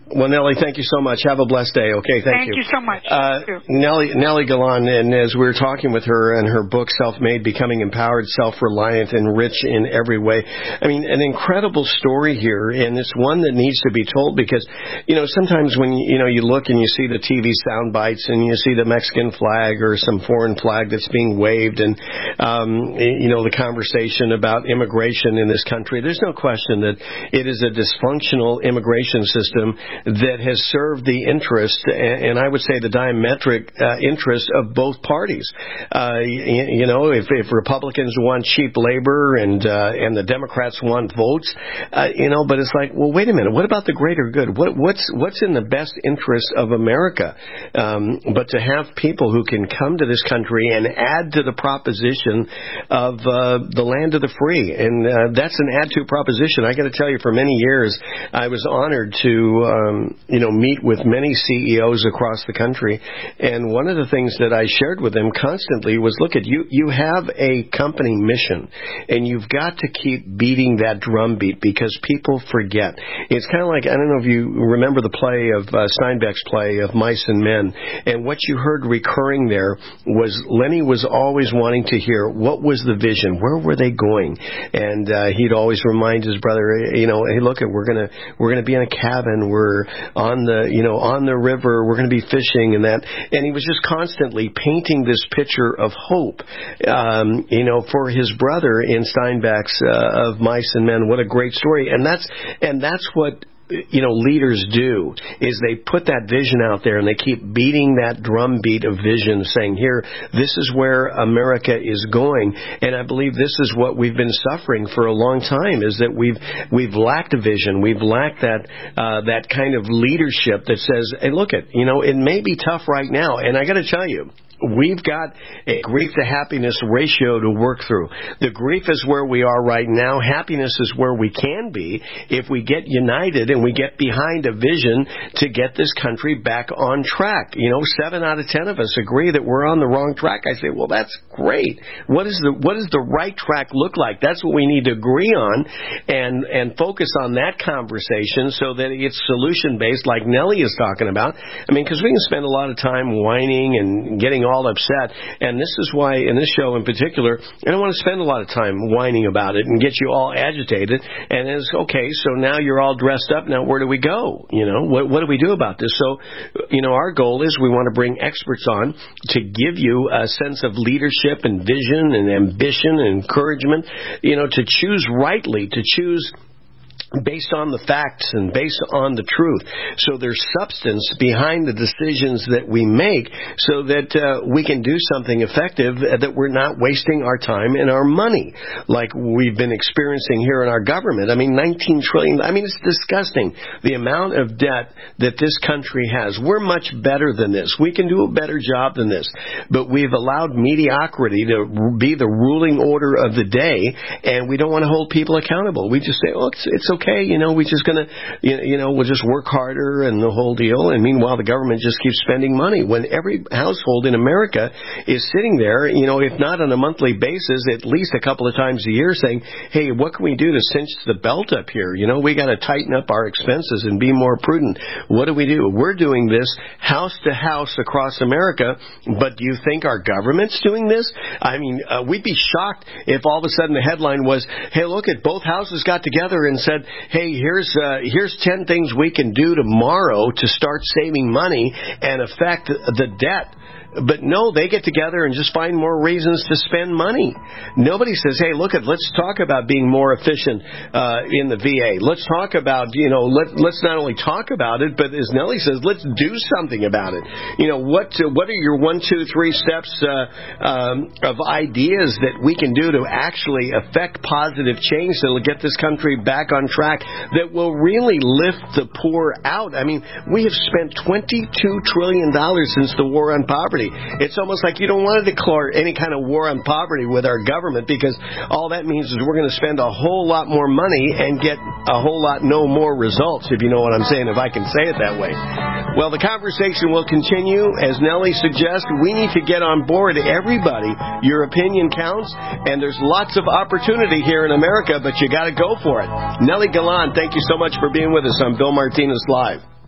Well, Nellie, thank you so much. Have a blessed day. Okay, thank, thank you. you so much. Uh, Nellie, Nellie Galan, and as we were talking with her and her book, Self-Made, Becoming Empowered, Self-Reliant, and Rich in Every Way. I mean, an incredible story here, and it's one that needs to be told because, you know, sometimes when, you know, you look and you see the T V sound bites and you see the Mexican flag or some foreign flag that's being waved and, um, you know, the conversation about immigration in this country, there's no question that it is a dysfunctional immigration system that has served the interest, and I would say the diametric uh, interest of both parties. Uh, you, you know, if, if Republicans want cheap labor and uh, and the Democrats want votes, uh, you know, but it's like, well, wait a minute, what about the greater good? What, what's what's in the best interest of America? Um, but to have people who can come to this country and add to the proposition of uh, the land of the free, and uh, that's an add to proposition. I got to tell you, for many years, I was honored to Um, you know, meet with many C E Os across the country. And one of the things that I shared with them constantly was, look at you, you have a company mission and you've got to keep beating that drumbeat because people forget. It's kind of like, I don't know if you remember the play of uh, Steinbeck's play of Mice and Men. And what you heard recurring there was Lenny was always wanting to hear what was the vision? Where were they going? And uh, he'd always remind his brother, you know, hey, look, we're going to, we're going to be in a cabin. We're on the, you know, on the river, we're going to be fishing and that. And he was just constantly painting this picture of hope, um, you know, for his brother in Steinbeck's uh, of Mice and Men. What a great story. And that's, and that's what, you know, leaders do, is they put that vision out there and they keep beating that drumbeat of vision, saying, here, this is where America is going. And I believe this is what we've been suffering for a long time, is that we've we've lacked a vision. We've lacked that uh, that kind of leadership that says, hey, look, it, you know, it may be tough right now. And I got to tell you, we've got a grief to happiness ratio to work through. The grief is where we are right now. Happiness is where we can be if we get united and we get behind a vision to get this country back on track. You know, seven out of ten of us agree that we're on the wrong track. I say, well, that's great. What is the what does the right track look like? That's what we need to agree on and and focus on that conversation so that it's solution based, like Nellie is talking about. I mean, because we can spend a lot of time whining and getting all upset, and this is why in this show in particular, I don't want to spend a lot of time whining about it and get you all agitated. And it's okay, so now you're all dressed up. Now where do we go? You know, what what do we do about this? So, you know, our goal is we want to bring experts on to give you a sense of leadership and vision and ambition and encouragement, you know, to choose rightly, to choose based on the facts and based on the truth. So there's substance behind the decisions that we make so that uh, we can do something effective, uh, that we're not wasting our time and our money like we've been experiencing here in our government. I mean, nineteen trillion dollars. I mean, it's disgusting, the amount of debt that this country has. We're much better than this. We can do a better job than this. But we've allowed mediocrity to be the ruling order of the day, and we don't want to hold people accountable. We just say, oh, it's, it's okay. Okay, you know, we're just going to, you know, we'll just work harder and the whole deal. And meanwhile, the government just keeps spending money when every household in America is sitting there, you know, if not on a monthly basis, at least a couple of times a year saying, hey, what can we do to cinch the belt up here? You know, we got to tighten up our expenses and be more prudent. What do we do? We're doing this house to house across America, but do you think our government's doing this? I mean, uh, we'd be shocked if all of a sudden the headline was, hey, look at both houses got together and said, hey, here's uh, here's ten things we can do tomorrow to start saving money and affect the debt. But no, they get together and just find more reasons to spend money. Nobody says, hey, look, at let's talk about being more efficient uh, in the V A. Let's talk about, you know, let, let's not only talk about it, but as Nellie says, let's do something about it. You know, what uh, what are your one, two, three steps uh, um, of ideas that we can do to actually affect positive change that will get this country back on track, that will really lift the poor out? I mean, we have spent twenty-two trillion dollars since the war on poverty. It's almost like you don't want to declare any kind of war on poverty with our government, because all that means is we're going to spend a whole lot more money and get a whole lot no more results, if you know what I'm saying, if I can say it that way. Well, the conversation will continue. As Nellie suggests, we need to get on board, everybody. Your opinion counts, and there's lots of opportunity here in America, but you got to go for it. Nellie Galan, thank you so much for being with us on Bill Martinez Live.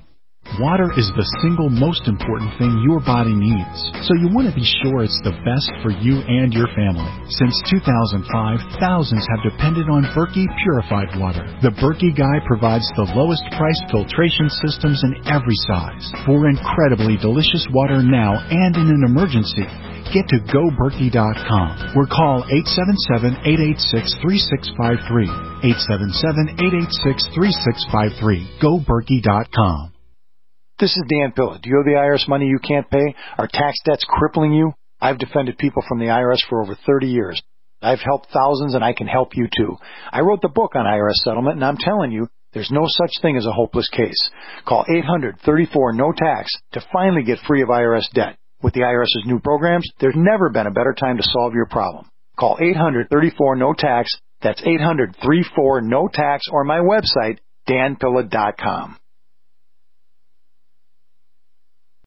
Water is the single most important thing your body needs, so you want to be sure it's the best for you and your family. Since two thousand five, thousands have depended on Berkey purified water. The Berkey Guy provides the lowest priced filtration systems in every size. For incredibly delicious water now and in an emergency, get to go berkey dot com or call eight seven seven, eight eight six, three six five three. eight seven seven, eight eight six, three six five three. go berkey dot com. This is Dan Pilla. Do you owe the I R S money you can't pay? Are tax debts crippling you? I've defended people from the I R S for over thirty years. I've helped thousands, and I can help you too. I wrote the book on I R S settlement, and I'm telling you, there's no such thing as a hopeless case. Call eight hundred, thirty-four, no tax to finally get free of I R S debt. With the IRS's new programs, there's never been a better time to solve your problem. Call eight hundred, thirty-four, no tax. That's eight hundred, thirty-four, no tax, or my website, dan pilla dot com.